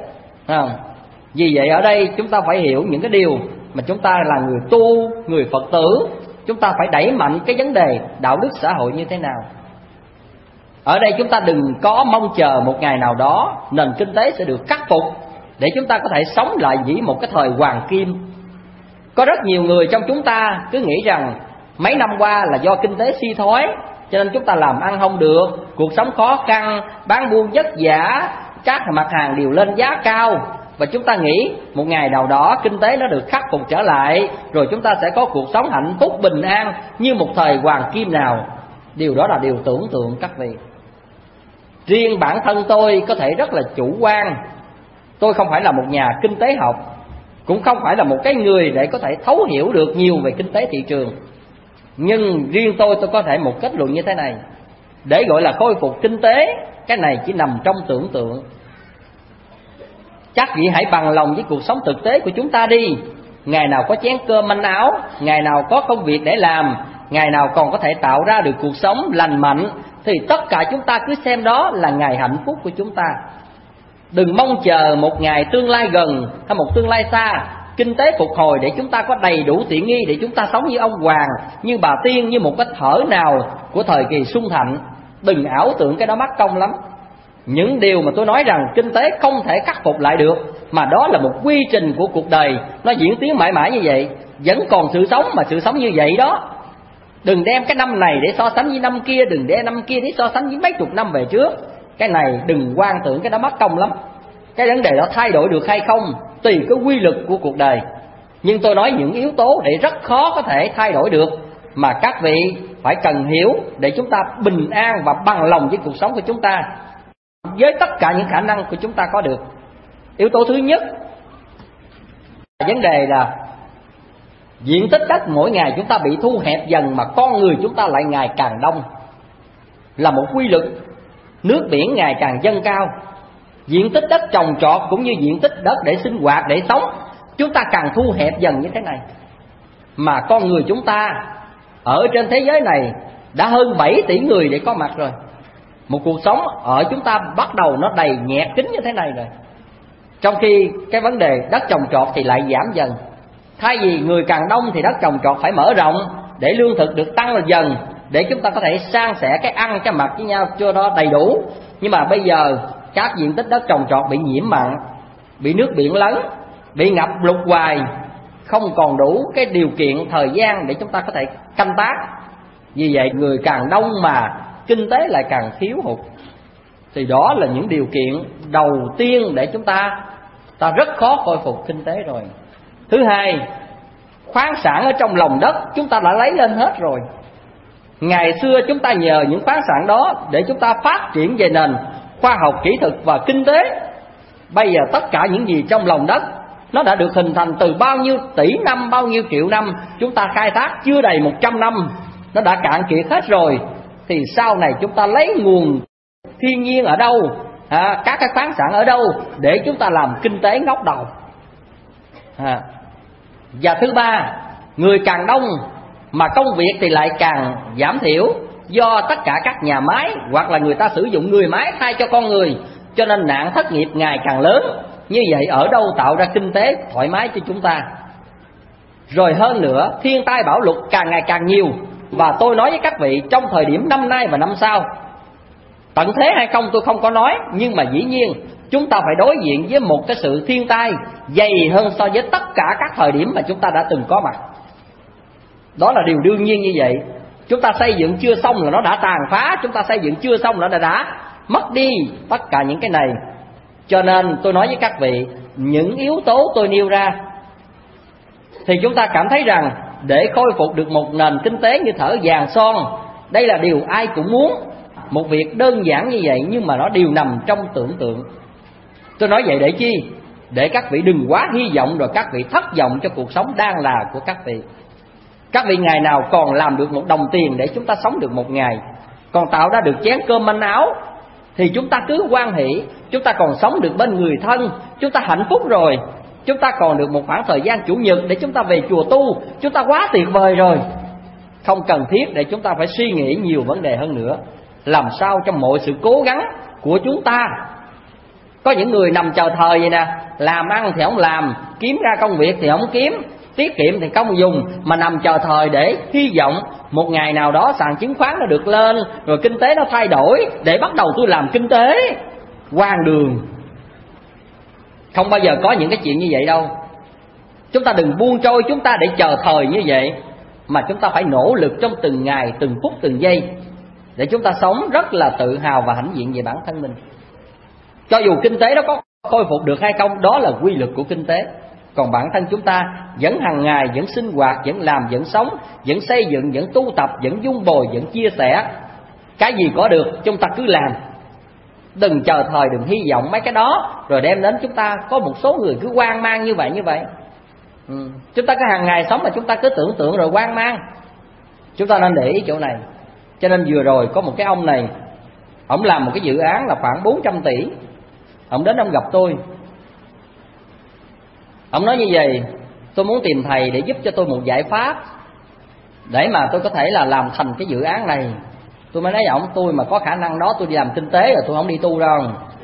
Vì vậy ở đây chúng ta phải hiểu những cái điều mà chúng ta là người tu, người Phật tử, chúng ta phải đẩy mạnh cái vấn đề đạo đức xã hội như thế nào. Ở đây chúng ta đừng có mong chờ một ngày nào đó nền kinh tế sẽ được khắc phục để chúng ta có thể sống lại với một cái thời hoàng kim. Có rất nhiều người trong chúng ta cứ nghĩ rằng mấy năm qua là do kinh tế suy thoái, cho nên chúng ta làm ăn không được, cuộc sống khó khăn, bán buôn vất vả, các mặt hàng đều lên giá cao. Và chúng ta nghĩ một ngày nào đó kinh tế nó được khắc phục trở lại, rồi chúng ta sẽ có cuộc sống hạnh phúc bình an như một thời hoàng kim nào. Điều đó là điều tưởng tượng các vị. Riêng bản thân tôi có thể rất là chủ quan. Tôi không phải là một nhà kinh tế học, cũng không phải là một cái người để có thể thấu hiểu được nhiều về kinh tế thị trường. Nhưng riêng tôi có thể một kết luận như thế này: để gọi là khôi phục kinh tế, cái này chỉ nằm trong tưởng tượng. Chắc vị hãy bằng lòng với cuộc sống thực tế của chúng ta đi. Ngày nào có chén cơm manh áo, ngày nào có công việc để làm, ngày nào còn có thể tạo ra được cuộc sống lành mạnh, thì tất cả chúng ta cứ xem đó là ngày hạnh phúc của chúng ta. Đừng mong chờ một ngày tương lai gần hay một tương lai xa kinh tế phục hồi để chúng ta có đầy đủ tiện nghi để chúng ta sống như ông hoàng, như bà tiên, như một cái thở nào của thời kỳ sung thạnh. Đừng ảo tưởng cái đó mắc công lắm. Những điều mà tôi nói rằng kinh tế không thể khắc phục lại được, mà đó là một quy trình của cuộc đời, nó diễn tiến mãi mãi như vậy. Vẫn còn sự sống, mà sự sống như vậy đó. Đừng đem cái năm này để so sánh với năm kia, đừng đem năm kia để so sánh với mấy chục năm về trước. Cái này đừng quan tưởng, cái đó mất công lắm. Cái vấn đề đó thay đổi được hay không tùy cái quy luật của cuộc đời. Nhưng tôi nói những yếu tố để rất khó có thể thay đổi được, mà các vị phải cần hiểu để chúng ta bình an và bằng lòng với cuộc sống của chúng ta, với tất cả những khả năng của chúng ta có được. Yếu tố thứ nhất, vấn đề là diện tích đất mỗi ngày chúng ta bị thu hẹp dần, mà con người chúng ta lại ngày càng đông, là một quy luật. Nước biển ngày càng dâng cao, diện tích đất trồng trọt cũng như diện tích đất để sinh hoạt, để sống, chúng ta càng thu hẹp dần như thế này. Mà con người chúng ta ở trên thế giới này đã hơn 7 tỷ người để có mặt rồi. Một cuộc sống ở chúng ta bắt đầu nó đầy nhẹt kín như thế này rồi. Trong khi cái vấn đề đất trồng trọt thì lại giảm dần. Thay vì người càng đông thì đất trồng trọt phải mở rộng để lương thực được tăng lên dần, để chúng ta có thể san sẻ cái ăn cái mặc với nhau cho nó đầy đủ. Nhưng mà bây giờ các diện tích đất trồng trọt bị nhiễm mặn, bị nước biển lấn, bị ngập lụt hoài, không còn đủ cái điều kiện thời gian để chúng ta có thể canh tác. Vì vậy người càng đông mà kinh tế lại càng thiếu hụt. Thì đó là những điều kiện đầu tiên để chúng ta rất khó khôi phục kinh tế rồi. Thứ hai, khoáng sản ở trong lòng đất chúng ta đã lấy lên hết rồi. Ngày xưa chúng ta nhờ những khoáng sản đó để chúng ta phát triển về nền khoa học kỹ thuật và kinh tế. Bây giờ tất cả những gì trong lòng đất nó đã được hình thành từ bao nhiêu tỷ năm, bao nhiêu triệu năm, chúng ta khai thác chưa đầy 100 năm, nó đã cạn kiệt hết rồi. Thì sau này chúng ta lấy nguồn thiên nhiên ở đâu, các cái khoáng sản ở đâu để chúng ta làm kinh tế ngóc đầu. Và thứ ba, người càng đông mà công việc thì lại càng giảm thiểu, do tất cả các nhà máy hoặc là người ta sử dụng người máy thay cho con người, cho nên nạn thất nghiệp ngày càng lớn. Như vậy ở đâu tạo ra kinh tế thoải mái cho chúng ta? Rồi hơn nữa, thiên tai bão lụt càng ngày càng nhiều. Và tôi nói với các vị, trong thời điểm năm nay và năm sau, tận thế hay không tôi không có nói, nhưng mà dĩ nhiên chúng ta phải đối diện với một cái sự thiên tai dày hơn so với tất cả các thời điểm mà chúng ta đã từng có mặt. Đó là điều đương nhiên như vậy. Chúng ta xây dựng chưa xong là nó đã tàn phá, chúng ta xây dựng chưa xong là nó đã mất đi tất cả những cái này. Cho nên tôi nói với các vị, những yếu tố tôi nêu ra thì chúng ta cảm thấy rằng để khôi phục được một nền kinh tế như thở vàng son, đây là điều ai cũng muốn. Một việc đơn giản như vậy nhưng mà nó đều nằm trong tưởng tượng. Tôi nói vậy để chi? Để các vị đừng quá hy vọng rồi các vị thất vọng cho cuộc sống đang là của các vị. Các vị ngày nào còn làm được một đồng tiền để chúng ta sống được một ngày, còn tạo ra được chén cơm manh áo, thì chúng ta cứ hoan hỷ. Chúng ta còn sống được bên người thân, chúng ta hạnh phúc rồi. Chúng ta còn được một khoảng thời gian chủ nhật để chúng ta về chùa tu, chúng ta quá tuyệt vời rồi. Không cần thiết để chúng ta phải suy nghĩ nhiều vấn đề hơn nữa. Làm sao trong mọi sự cố gắng của chúng ta, có những người nằm chờ thời vậy nè, làm ăn thì không làm, kiếm ra công việc thì không kiếm, tiết kiệm thì không dùng, mà nằm chờ thời để hy vọng một ngày nào đó sàn chứng khoán nó được lên, rồi kinh tế nó thay đổi để bắt đầu tôi làm kinh tế. Hoang đường. Không bao giờ có những cái chuyện như vậy đâu. Chúng ta đừng buông trôi chúng ta để chờ thời như vậy, mà chúng ta phải nỗ lực trong từng ngày, từng phút, từng giây, để chúng ta sống rất là tự hào và hãnh diện về bản thân mình. Cho dù kinh tế nó có khôi phục được hay không, đó là quy luật của kinh tế. Còn bản thân chúng ta vẫn hàng ngày, vẫn sinh hoạt, vẫn làm, vẫn sống, vẫn xây dựng, vẫn tu tập, vẫn dung bồi, vẫn chia sẻ. Cái gì có được chúng ta cứ làm. Đừng chờ thời, đừng hy vọng mấy cái đó rồi đem đến chúng ta. Có một số người cứ hoang mang như vậy. Chúng ta cứ hàng ngày sống mà chúng ta cứ tưởng tượng rồi hoang mang. Chúng ta nên để ý chỗ này. Cho nên vừa rồi có một cái ông này, ông làm một cái dự án là khoảng 400 tỷ. Ông đến ông gặp tôi. Ông nói như vậy: tôi muốn tìm thầy để giúp cho tôi một giải pháp. để mà tôi có thể là làm thành cái dự án này. Tôi mới nói ổng, tôi mà có khả năng đó tôi đi làm kinh tế rồi, tôi không đi tu đâu.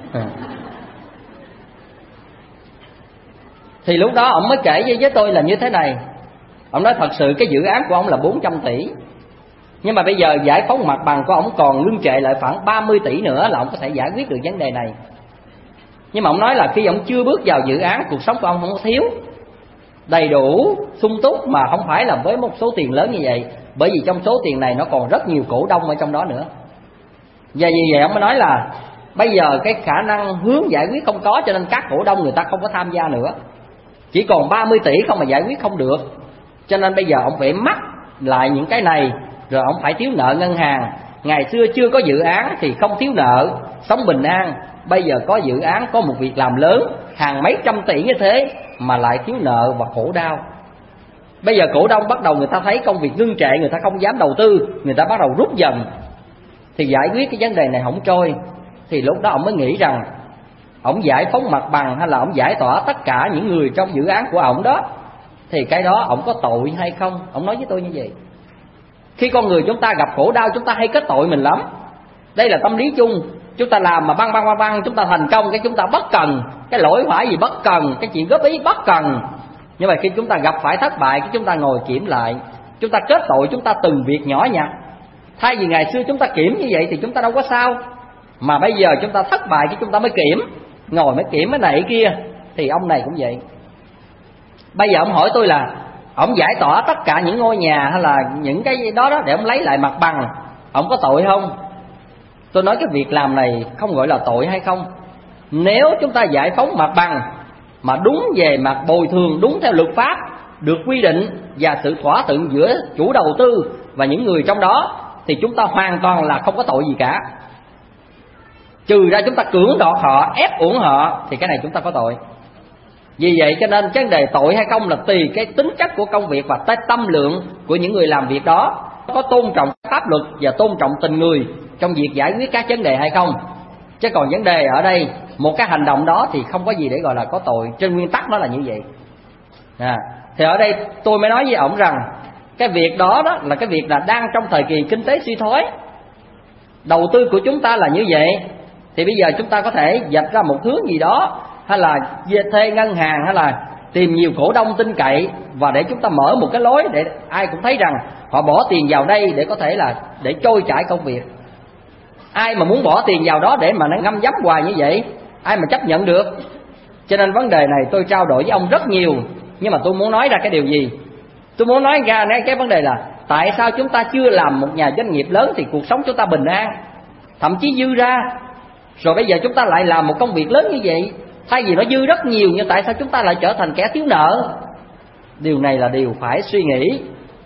Thì lúc đó ổng mới kể với tôi là như thế này. Ổng nói thật sự cái dự án của ổng là 400 tỷ, nhưng mà bây giờ giải phóng mặt bằng của ổng còn ngưng trệ lại khoảng 30 tỷ nữa là ổng có thể giải quyết được vấn đề này. Nhưng mà ổng nói là khi ổng chưa bước vào dự án, cuộc sống của ổng không có thiếu, đầy đủ, sung túc, mà không phải là với một số tiền lớn như vậy. Bởi vì trong số tiền này nó còn rất nhiều cổ đông ở trong đó nữa. Và vì vậy ổng mới nói là bây giờ cái khả năng hướng giải quyết không có, cho nên các cổ đông người ta không có tham gia nữa. Chỉ còn 30 tỷ không mà giải quyết không được, cho nên bây giờ ổng phải mắc lại những cái này, rồi ổng phải thiếu nợ ngân hàng. Ngày xưa chưa có dự án thì không thiếu nợ, sống bình an. Bây giờ có dự án, có một việc làm lớn, hàng mấy trăm tỷ như thế mà lại thiếu nợ và khổ đau. Bây giờ cổ đông bắt đầu người ta thấy công việc ngưng trệ, người ta không dám đầu tư, người ta bắt đầu rút dần, thì giải quyết cái vấn đề này không trôi. Thì lúc đó ổng mới nghĩ rằng ổng giải phóng mặt bằng hay là ổng giải tỏa tất cả những người trong dự án của ổng đó, thì cái đó ổng có tội hay không? Ổng nói với tôi như vậy. Khi con người chúng ta gặp khổ đau, chúng ta hay kết tội mình lắm. Đây là tâm lý chung. Chúng ta làm mà băng, chúng ta thành công, cái chúng ta bất cần, cái lỗi phải gì bất cần, cái chuyện góp ý bất cần. Nhưng mà khi chúng ta gặp phải thất bại, cái chúng ta ngồi kiểm lại, chúng ta kết tội chúng ta từng việc nhỏ nhặt. Thay vì ngày xưa chúng ta kiểm như vậy thì chúng ta đâu có sao. Mà bây giờ chúng ta thất bại cái chúng ta mới kiểm, ngồi mới kiểm cái này cái kia. Thì ông này cũng vậy. Bây giờ ông hỏi tôi là ông giải tỏa tất cả những ngôi nhà hay là những cái đó để ông lấy lại mặt bằng, ông có tội không? Tôi nói cái việc làm này không gọi là tội hay không. Nếu chúng ta giải phóng mặt bằng mà đúng về mặt bồi thường, đúng theo luật pháp được quy định và sự thỏa thuận giữa chủ đầu tư và những người trong đó, thì chúng ta hoàn toàn là không có tội gì cả. Trừ ra chúng ta cưỡng đoạt họ, ép uổng họ, thì cái này chúng ta có tội. Vì vậy cho nên vấn đề tội hay không là tùy cái tính chất của công việc và tâm lượng của những người làm việc đó, có tôn trọng pháp luật và tôn trọng tình người trong việc giải quyết các vấn đề hay không. Chứ còn vấn đề ở đây, một cái hành động đó thì không có gì để gọi là có tội. Trên nguyên tắc nó là như vậy. Thì ở đây tôi mới nói với ổng rằng cái việc đó là cái việc là đang trong thời kỳ kinh tế suy thoái. Đầu tư của chúng ta là như vậy, thì bây giờ chúng ta có thể vạch ra một hướng gì đó, hay là thuê ngân hàng, hay là tìm nhiều cổ đông tin cậy, và để chúng ta mở một cái lối để ai cũng thấy rằng họ bỏ tiền vào đây để có thể là để trôi chảy công việc. Ai mà muốn bỏ tiền vào đó để mà nó ngâm dấm hoài như vậy, ai mà chấp nhận được. Cho nên vấn đề này tôi trao đổi với ông rất nhiều. Nhưng mà tôi muốn nói ra cái điều gì? Tôi muốn nói ra cái vấn đề là tại sao chúng ta chưa làm một nhà doanh nghiệp lớn thì cuộc sống chúng ta bình an, thậm chí dư ra. Rồi bây giờ chúng ta lại làm một công việc lớn như vậy, thay vì nó dư rất nhiều, nhưng tại sao chúng ta lại trở thành kẻ thiếu nợ? Điều này là điều phải suy nghĩ.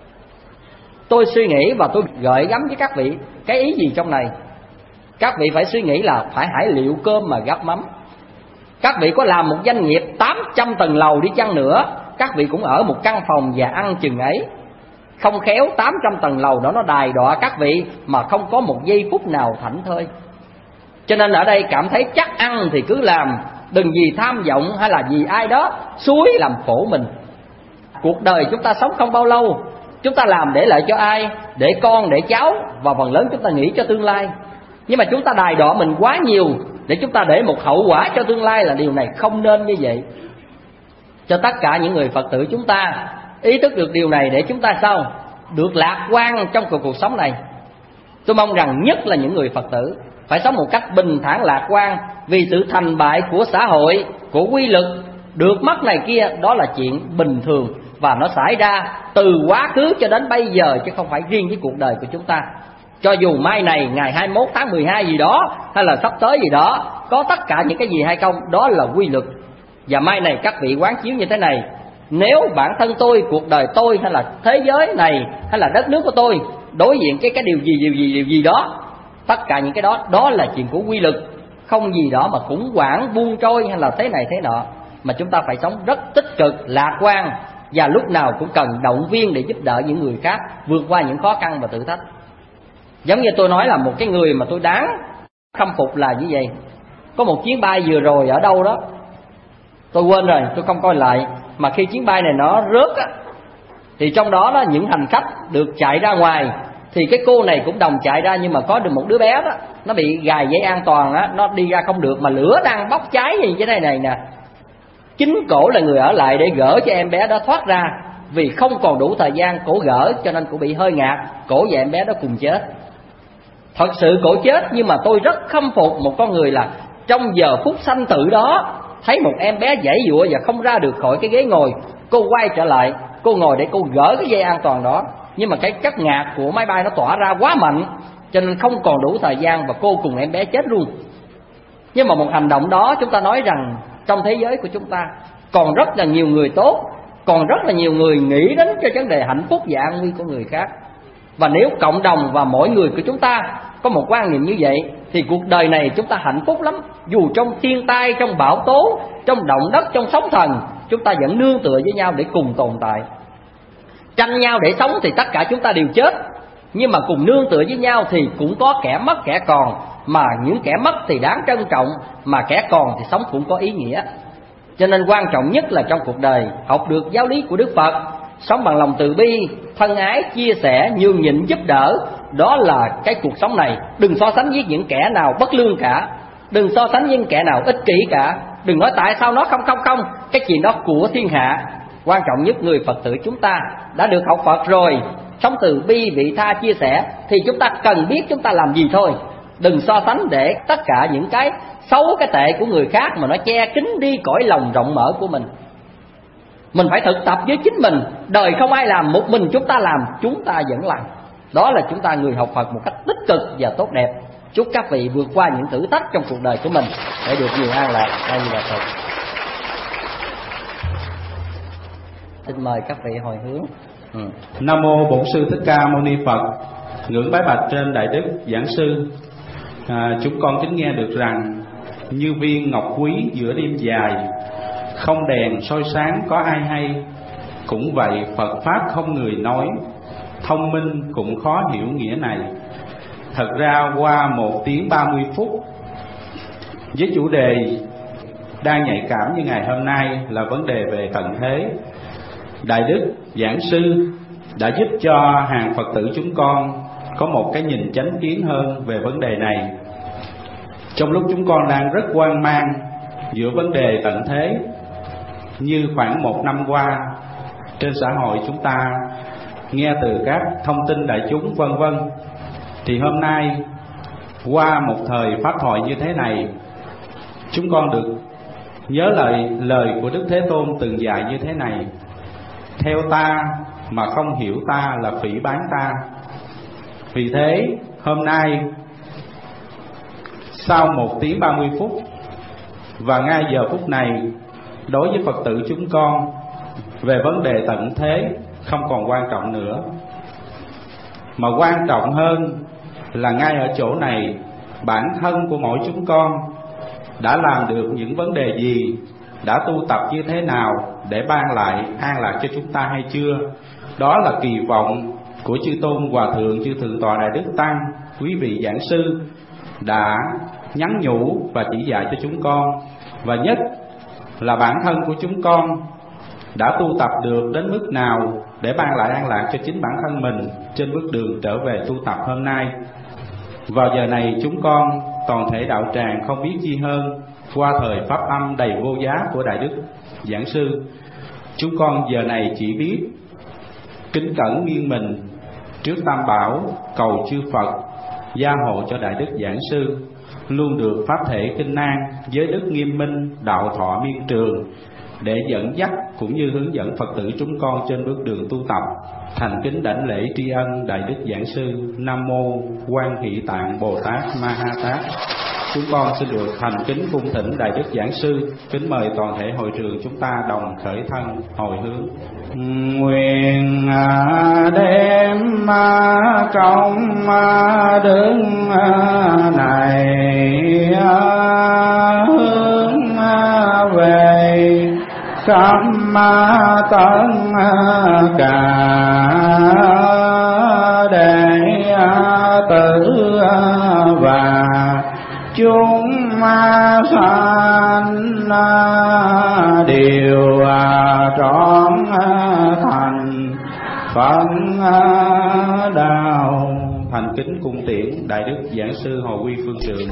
Tôi suy nghĩ và tôi gợi gắm với các vị cái ý gì trong này. Các vị phải suy nghĩ là phải hải liệu cơm mà gắp mắm. Các vị có làm một doanh nghiệp 800 tầng lầu đi chăng nữa, các vị cũng ở một căn phòng và ăn chừng ấy. Không khéo 800 tầng lầu đó nó đài đọa các vị mà không có một giây phút nào thảnh thơi. Cho nên ở đây cảm thấy chắc ăn thì cứ làm, đừng vì tham vọng hay là vì ai đó xúi làm khổ mình. Cuộc đời chúng ta sống không bao lâu, chúng ta làm để lợi cho ai? Để con, để cháu, và phần lớn chúng ta nghĩ cho tương lai. Nhưng mà chúng ta đài đọa mình quá nhiều để chúng ta để một hậu quả cho tương lai, là điều này không nên như vậy. Cho tất cả những người Phật tử chúng ta ý thức được điều này để chúng ta sao? Được lạc quan trong cuộc sống này. Tôi mong rằng nhất là những người Phật tử phải sống một cách bình thản lạc quan, vì sự thành bại của xã hội, của quy luật, được mất này kia, đó là chuyện bình thường và nó xảy ra từ quá khứ cho đến bây giờ, chứ không phải riêng với cuộc đời của chúng ta. Cho dù mai này ngày 21 tháng 12 gì đó, hay là sắp tới gì đó, có tất cả những cái gì hay không, đó là quy luật. Và mai này các vị quán chiếu như thế này: nếu bản thân tôi, cuộc đời tôi, hay là thế giới này, hay là đất nước của tôi đối diện cái điều gì đó, tất cả những cái đó, đó là chuyện của quy luật. Không gì đó mà khủng hoảng buông trôi hay là thế này thế nọ, mà chúng ta phải sống rất tích cực, lạc quan, và lúc nào cũng cần động viên để giúp đỡ những người khác vượt qua những khó khăn và thử thách. Giống như tôi nói là một cái người mà tôi đáng khâm phục là như vậy. Có một chuyến bay vừa rồi ở đâu đó, tôi quên rồi, tôi không coi lại, mà khi chuyến bay này nó rớt á, Thì trong đó những hành khách được chạy ra ngoài, thì cái cô này cũng đồng chạy ra, nhưng mà có được một đứa bé đó, nó bị gài dây an toàn á, nó đi ra không được, mà lửa đang bốc cháy như thế này nè. Chính cổ là người ở lại để gỡ cho em bé đó thoát ra, vì không còn đủ thời gian cổ gỡ, cho nên cổ bị hơi ngạt, cổ và em bé đó cùng chết. Thật sự cổ chết, nhưng mà tôi rất khâm phục một con người là trong giờ phút sanh tử đó, thấy một em bé giãy giụa và không ra được khỏi cái ghế ngồi, cô quay trở lại, cô ngồi để cô gỡ cái dây an toàn đó. Nhưng mà cái chất ngạt của máy bay nó tỏa ra quá mạnh, cho nên không còn đủ thời gian, và cô cùng em bé chết luôn. Nhưng mà một hành động đó, chúng ta nói rằng trong thế giới của chúng ta còn rất là nhiều người tốt, còn rất là nhiều người nghĩ đến cho vấn đề hạnh phúc và an nguy của người khác. Và nếu cộng đồng và mỗi người của chúng ta có một quan niệm như vậy, thì cuộc đời này chúng ta hạnh phúc lắm. Dù trong thiên tai, trong bão tố, trong động đất, trong sóng thần, chúng ta vẫn nương tựa với nhau để cùng tồn tại. Tranh nhau để sống thì tất cả chúng ta đều chết, nhưng mà cùng nương tựa với nhau thì cũng có kẻ mất kẻ còn. Mà những kẻ mất thì đáng trân trọng, mà kẻ còn thì sống cũng có ý nghĩa. Cho nên quan trọng nhất là trong cuộc đời học được giáo lý của Đức Phật, sống bằng lòng từ bi, thân ái, chia sẻ, nhường nhịn, giúp đỡ. Đó là cái cuộc sống này. Đừng so sánh với những kẻ nào bất lương cả, đừng so sánh với những kẻ nào ích kỷ cả. Đừng nói tại sao nó không, cái chuyện đó của thiên hạ. Quan trọng nhất, người Phật tử chúng ta đã được học Phật rồi, sống từ bi, vị tha, chia sẻ, thì chúng ta cần biết chúng ta làm gì thôi. Đừng so sánh để tất cả những cái xấu, cái tệ của người khác mà nó che kín đi cõi lòng rộng mở của mình. Mình phải thực tập với chính mình. Đời không ai làm, một mình chúng ta làm, chúng ta vẫn làm. Đó là chúng ta người học Phật một cách tích cực và tốt đẹp. Chúc các vị vượt qua những thử thách trong cuộc đời của mình để được nhiều an lạc. A Di Đà Phật. Xin mời các vị hồi hướng. Nam mô Bổn Sư Thích Ca Mâu Ni Phật. Ngưỡng bái bạch trên Đại Đức Giảng Sư. Chúng con kính nghe được rằng như viên ngọc quý giữa đêm dài, không đèn soi sáng có ai hay. Cũng vậy Phật Pháp không người nói, thông minh cũng khó hiểu nghĩa này. Thật ra qua 1 tiếng 30 phút với chủ đề đang nhạy cảm như ngày hôm nay là vấn đề về tận thế, Đại Đức Giảng Sư đã giúp cho hàng Phật tử chúng con có một cái nhìn chánh kiến hơn về vấn đề này. Trong lúc chúng con đang rất hoang mang giữa vấn đề tận thế, như khoảng 1 năm qua trên xã hội chúng ta nghe từ các thông tin đại chúng vân vân, thì hôm nay qua một thời pháp thoại như thế này, chúng con được nhớ lại lời của Đức Thế Tôn từng dạy như thế này: theo ta mà không hiểu ta là phỉ báng ta. Vì thế hôm nay sau 1 tiếng 30 phút và ngay giờ phút này, đối với Phật tử chúng con, về vấn đề tận thế không còn quan trọng nữa, mà quan trọng hơn là ngay ở chỗ này, bản thân của mỗi chúng con đã làm được những vấn đề gì, đã tu tập như thế nào để ban lại an lạc cho chúng ta hay chưa. Đó là kỳ vọng của chư Tôn Hòa Thượng, chư Thượng Tọa Đại Đức Tăng, quý vị giảng sư đã nhắn nhủ và chỉ dạy cho chúng con. Và nhất là bản thân của chúng con đã tu tập được đến mức nào để ban lại an lạc cho chính bản thân mình trên bước đường trở về tu tập hôm nay. Vào giờ này chúng con toàn thể đạo tràng không biết chi hơn, qua thời pháp âm đầy vô giá của Đại Đức Giảng Sư, chúng con giờ này chỉ biết kính cẩn nghiêng mình trước Tam Bảo, cầu chư Phật gia hộ cho Đại Đức Giảng Sư luôn được pháp thể kinh an, giới đức nghiêm minh, đạo thọ miên trường, để dẫn dắt cũng như hướng dẫn Phật tử chúng con trên bước đường tu tập. Thành kính đảnh lễ tri ân Đại Đức Giảng Sư. Nam mô Quan Hỷ Tạng Bồ Tát Ma Ha Tát. Chúng con xin được thành kính cung thỉnh Đại Đức Giảng Sư. Kính mời toàn thể hội trường chúng ta đồng khởi thân hồi hướng. Nguyện đem công đức này hướng về khắp tất cả đệ tử và chúng sanh đều trọn thành Phật đạo. Thành kính cung tiễn Đại Đức Giảng sư Hồ Quy Phương Trượng.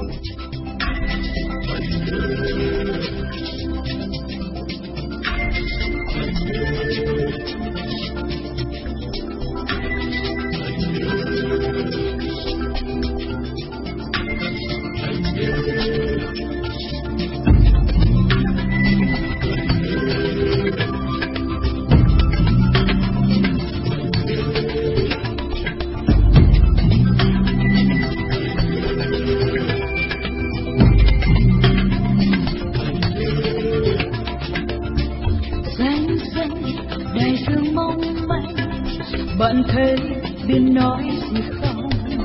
Bạn thấy biết nói gì không?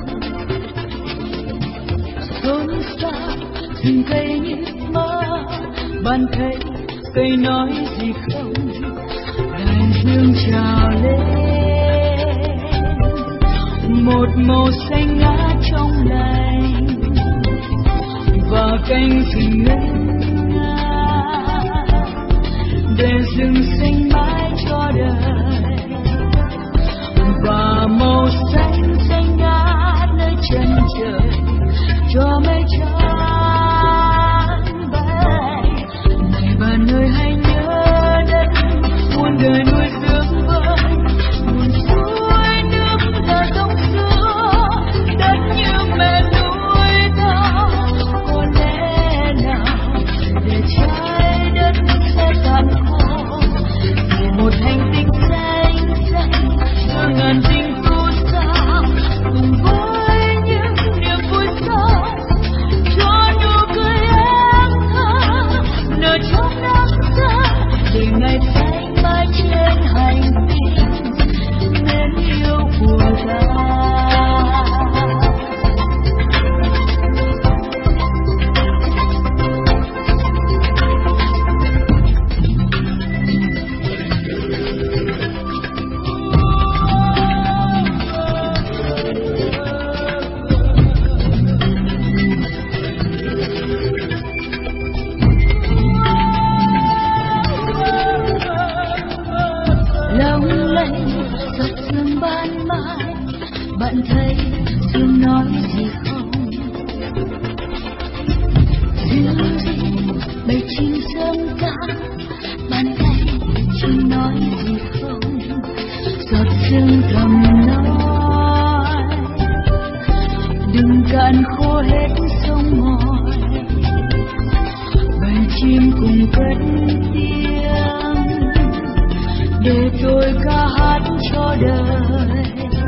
Xôn xao rừng cây như mơ. Bạn thấy cây nói gì không? Đại dương trào lên một màu xanh ngát trong lành, và cánh rừng ngân nga để rừng xanh mãi cho đời. Và màu xanh xanh ngát nơi chân trời cho mây trắng bay. Này bạn ơi hãy nhớ đến muôn đời nuôi dưỡng vơi, muôn suối nước là dòng xưa, đất như mẹ nuôi ta. Có lẽ nào để trái đất sẽ cạn khô vì một hành tinh xanh xanh ngàn tình tu xa, cùng với những niềm vui xa cho nụ cười em thơ nở trong nắng xa, để ngày xanh mãi trên hành tinh mến yêu của ta. Bạn thấy Dương nói gì không? Dương gì bầy chim sớm ca. Bạn thấy chim nói gì không? Giọt sương thầm nói đừng cạn khô hết sông mỏi. Bầy chim cùng cất tiếng để tôi ca hát cho đời.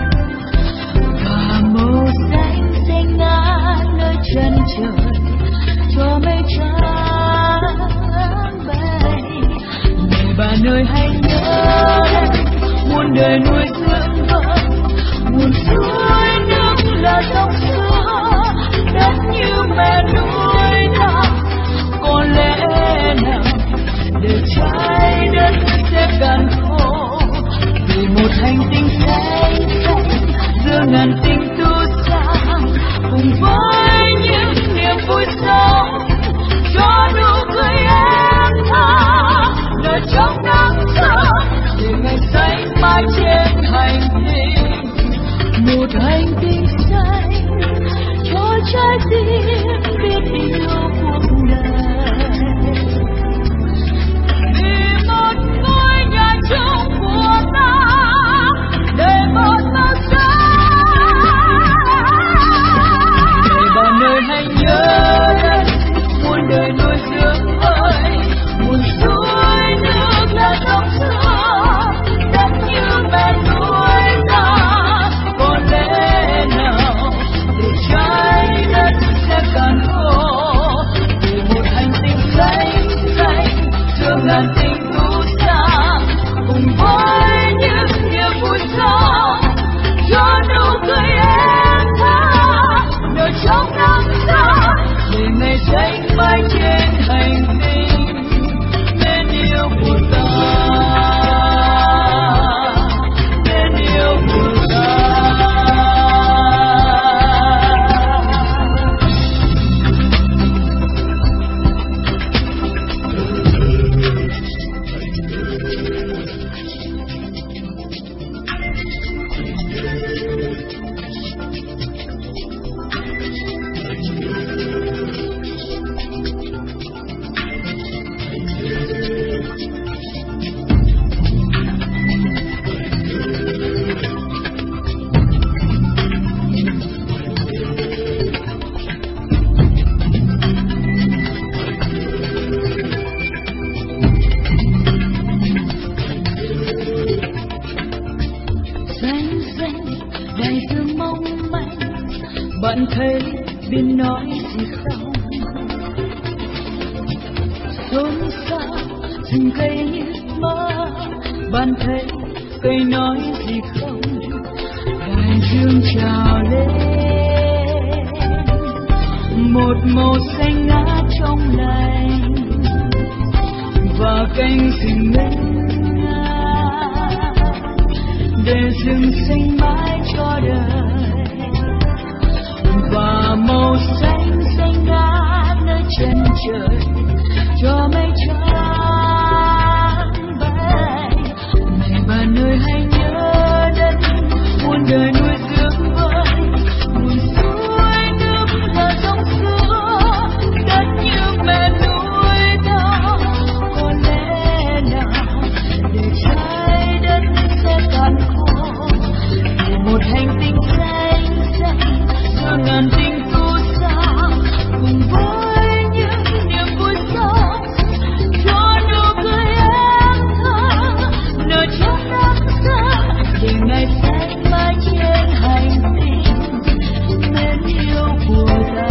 Màu xanh xanh ngát nơi chân trời cho mây trắng bay. Này bạn ơi hãy nhớ đến muôn đời nuôi dưỡng vơi, muôn suối nước là dòng xưa, đất như mẹ nuôi ta. Có lẽ nào để trái đất sẽ cạn khô vì một hành tinh xanh xanh giữa ngàn tinh cùng với những niềm vui sống cho nụ cười em thơ nở trong nắng sớm, để ngày xanh mãi trên hành tinh, một hành tinh xanh cho trái tim biết yêu cuộc đời. Vì một ngôi nhà chung của ta để một màu xanh. Hãy nhớ đến muôn đời nuôi dưỡng ơi, muôn suối nước là dòng xưa, đất như mẹ nuôi ta. Có lẽ nào để trái đất sẽ cạn khô vì một hành tinh xanh xanh giữa ngàn tinh tu xa, cùng với những niềm vui sống cho nụ cười em thơ nở trong nắng để ngày xanh mãi trên hành tinh mến yêu của ta, mến yêu của ta. duyên nói gì không. Xôn xao rừng cây như mơ, bạn thấy cây nói gì không. Đại dương trào lên một màu xanh ngát trong lành, và cánh rừng ngân nga để rừng xanh mãi cho đời. Và màu xanh xanh ngát nơi chân trời cho mây trắng bay. Này bạn ơi hãy nhớ đất muôn đời nuôi dưỡng vơi, nguồn suối nước và dòng sữa, đất như mẹ nuôi ta. Có lẽ nào để trái đất sẽ cạn khô, để một hành tinh xanh xanh giữa ngàn tinh tu xa, cùng với những niềm vui sống cho nụ cười em thơ nở trong nắng xa, để ngày xanh mãi trên hành tinh mến yêu của ta.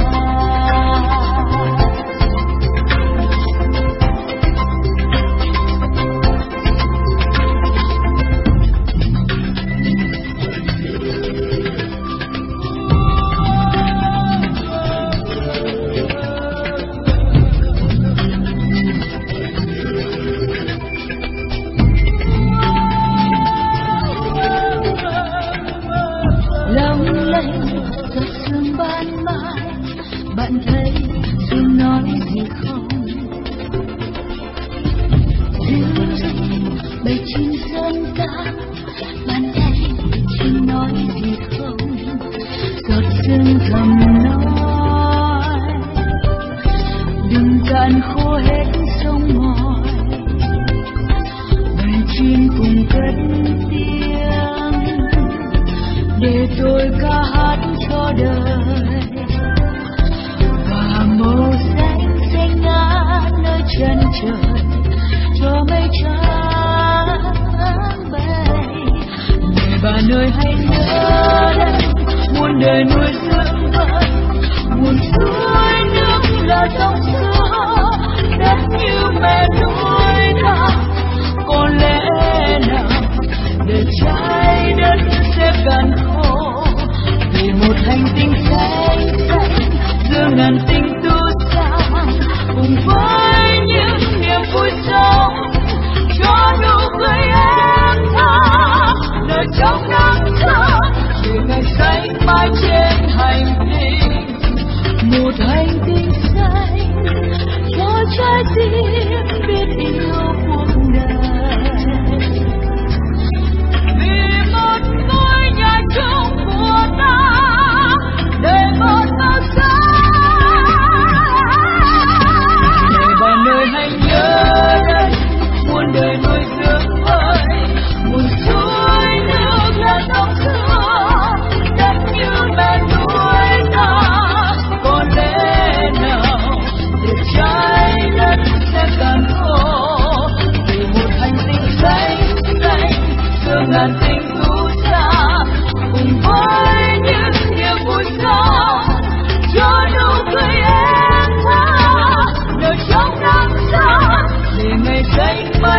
Long lanh giọt sương ban mai, bạn thấy sương nói gì không. Dịu dàng bầy chim sơn ca, bạn thấy chim nói gì không. Giọt sương thầm nói đừng cạn khô hết sông ngòi. Bầy chim cùng cất tiếng để tôi ca hát cho đời. Và màu xanh xanh ngát nơi chân trời cho mây trắng bay. Người bạn ơi hãy nhớ đây muôn đời nuôi dưỡng vơi, nguồn suối nước là dòng sữa, đất như mẹ nuôi ta. Có lẽ nào để trái đất sẽ cạn khô, vì một hành tinh xanh xanh giữa ngàn tinh tu xa, cùng với những niềm vui sống cho nụ cười em thơ nở trong nắng thơ, để ngày xanh mãi trên hành tinh. Một hành tinh xanh cho trái tim biết yêu cuộc đời. Vì một ngôi nhà chung của ta, để một màu xanh. Người bạn ơi hãy nhớ đây muôn đời nuôi dưỡng vơi, nguồn suối nước là dòng sữa, đất như mẹ nuôi ta. Có lẽ nào để trái đất sẽ cạn khô, vì một hành tinh xanh xanh giữa ngàn tinh tu xa, cùng với những niềm vui sống cho nụ cười em thơ nở trong nắng xa, để ngày xanh mãi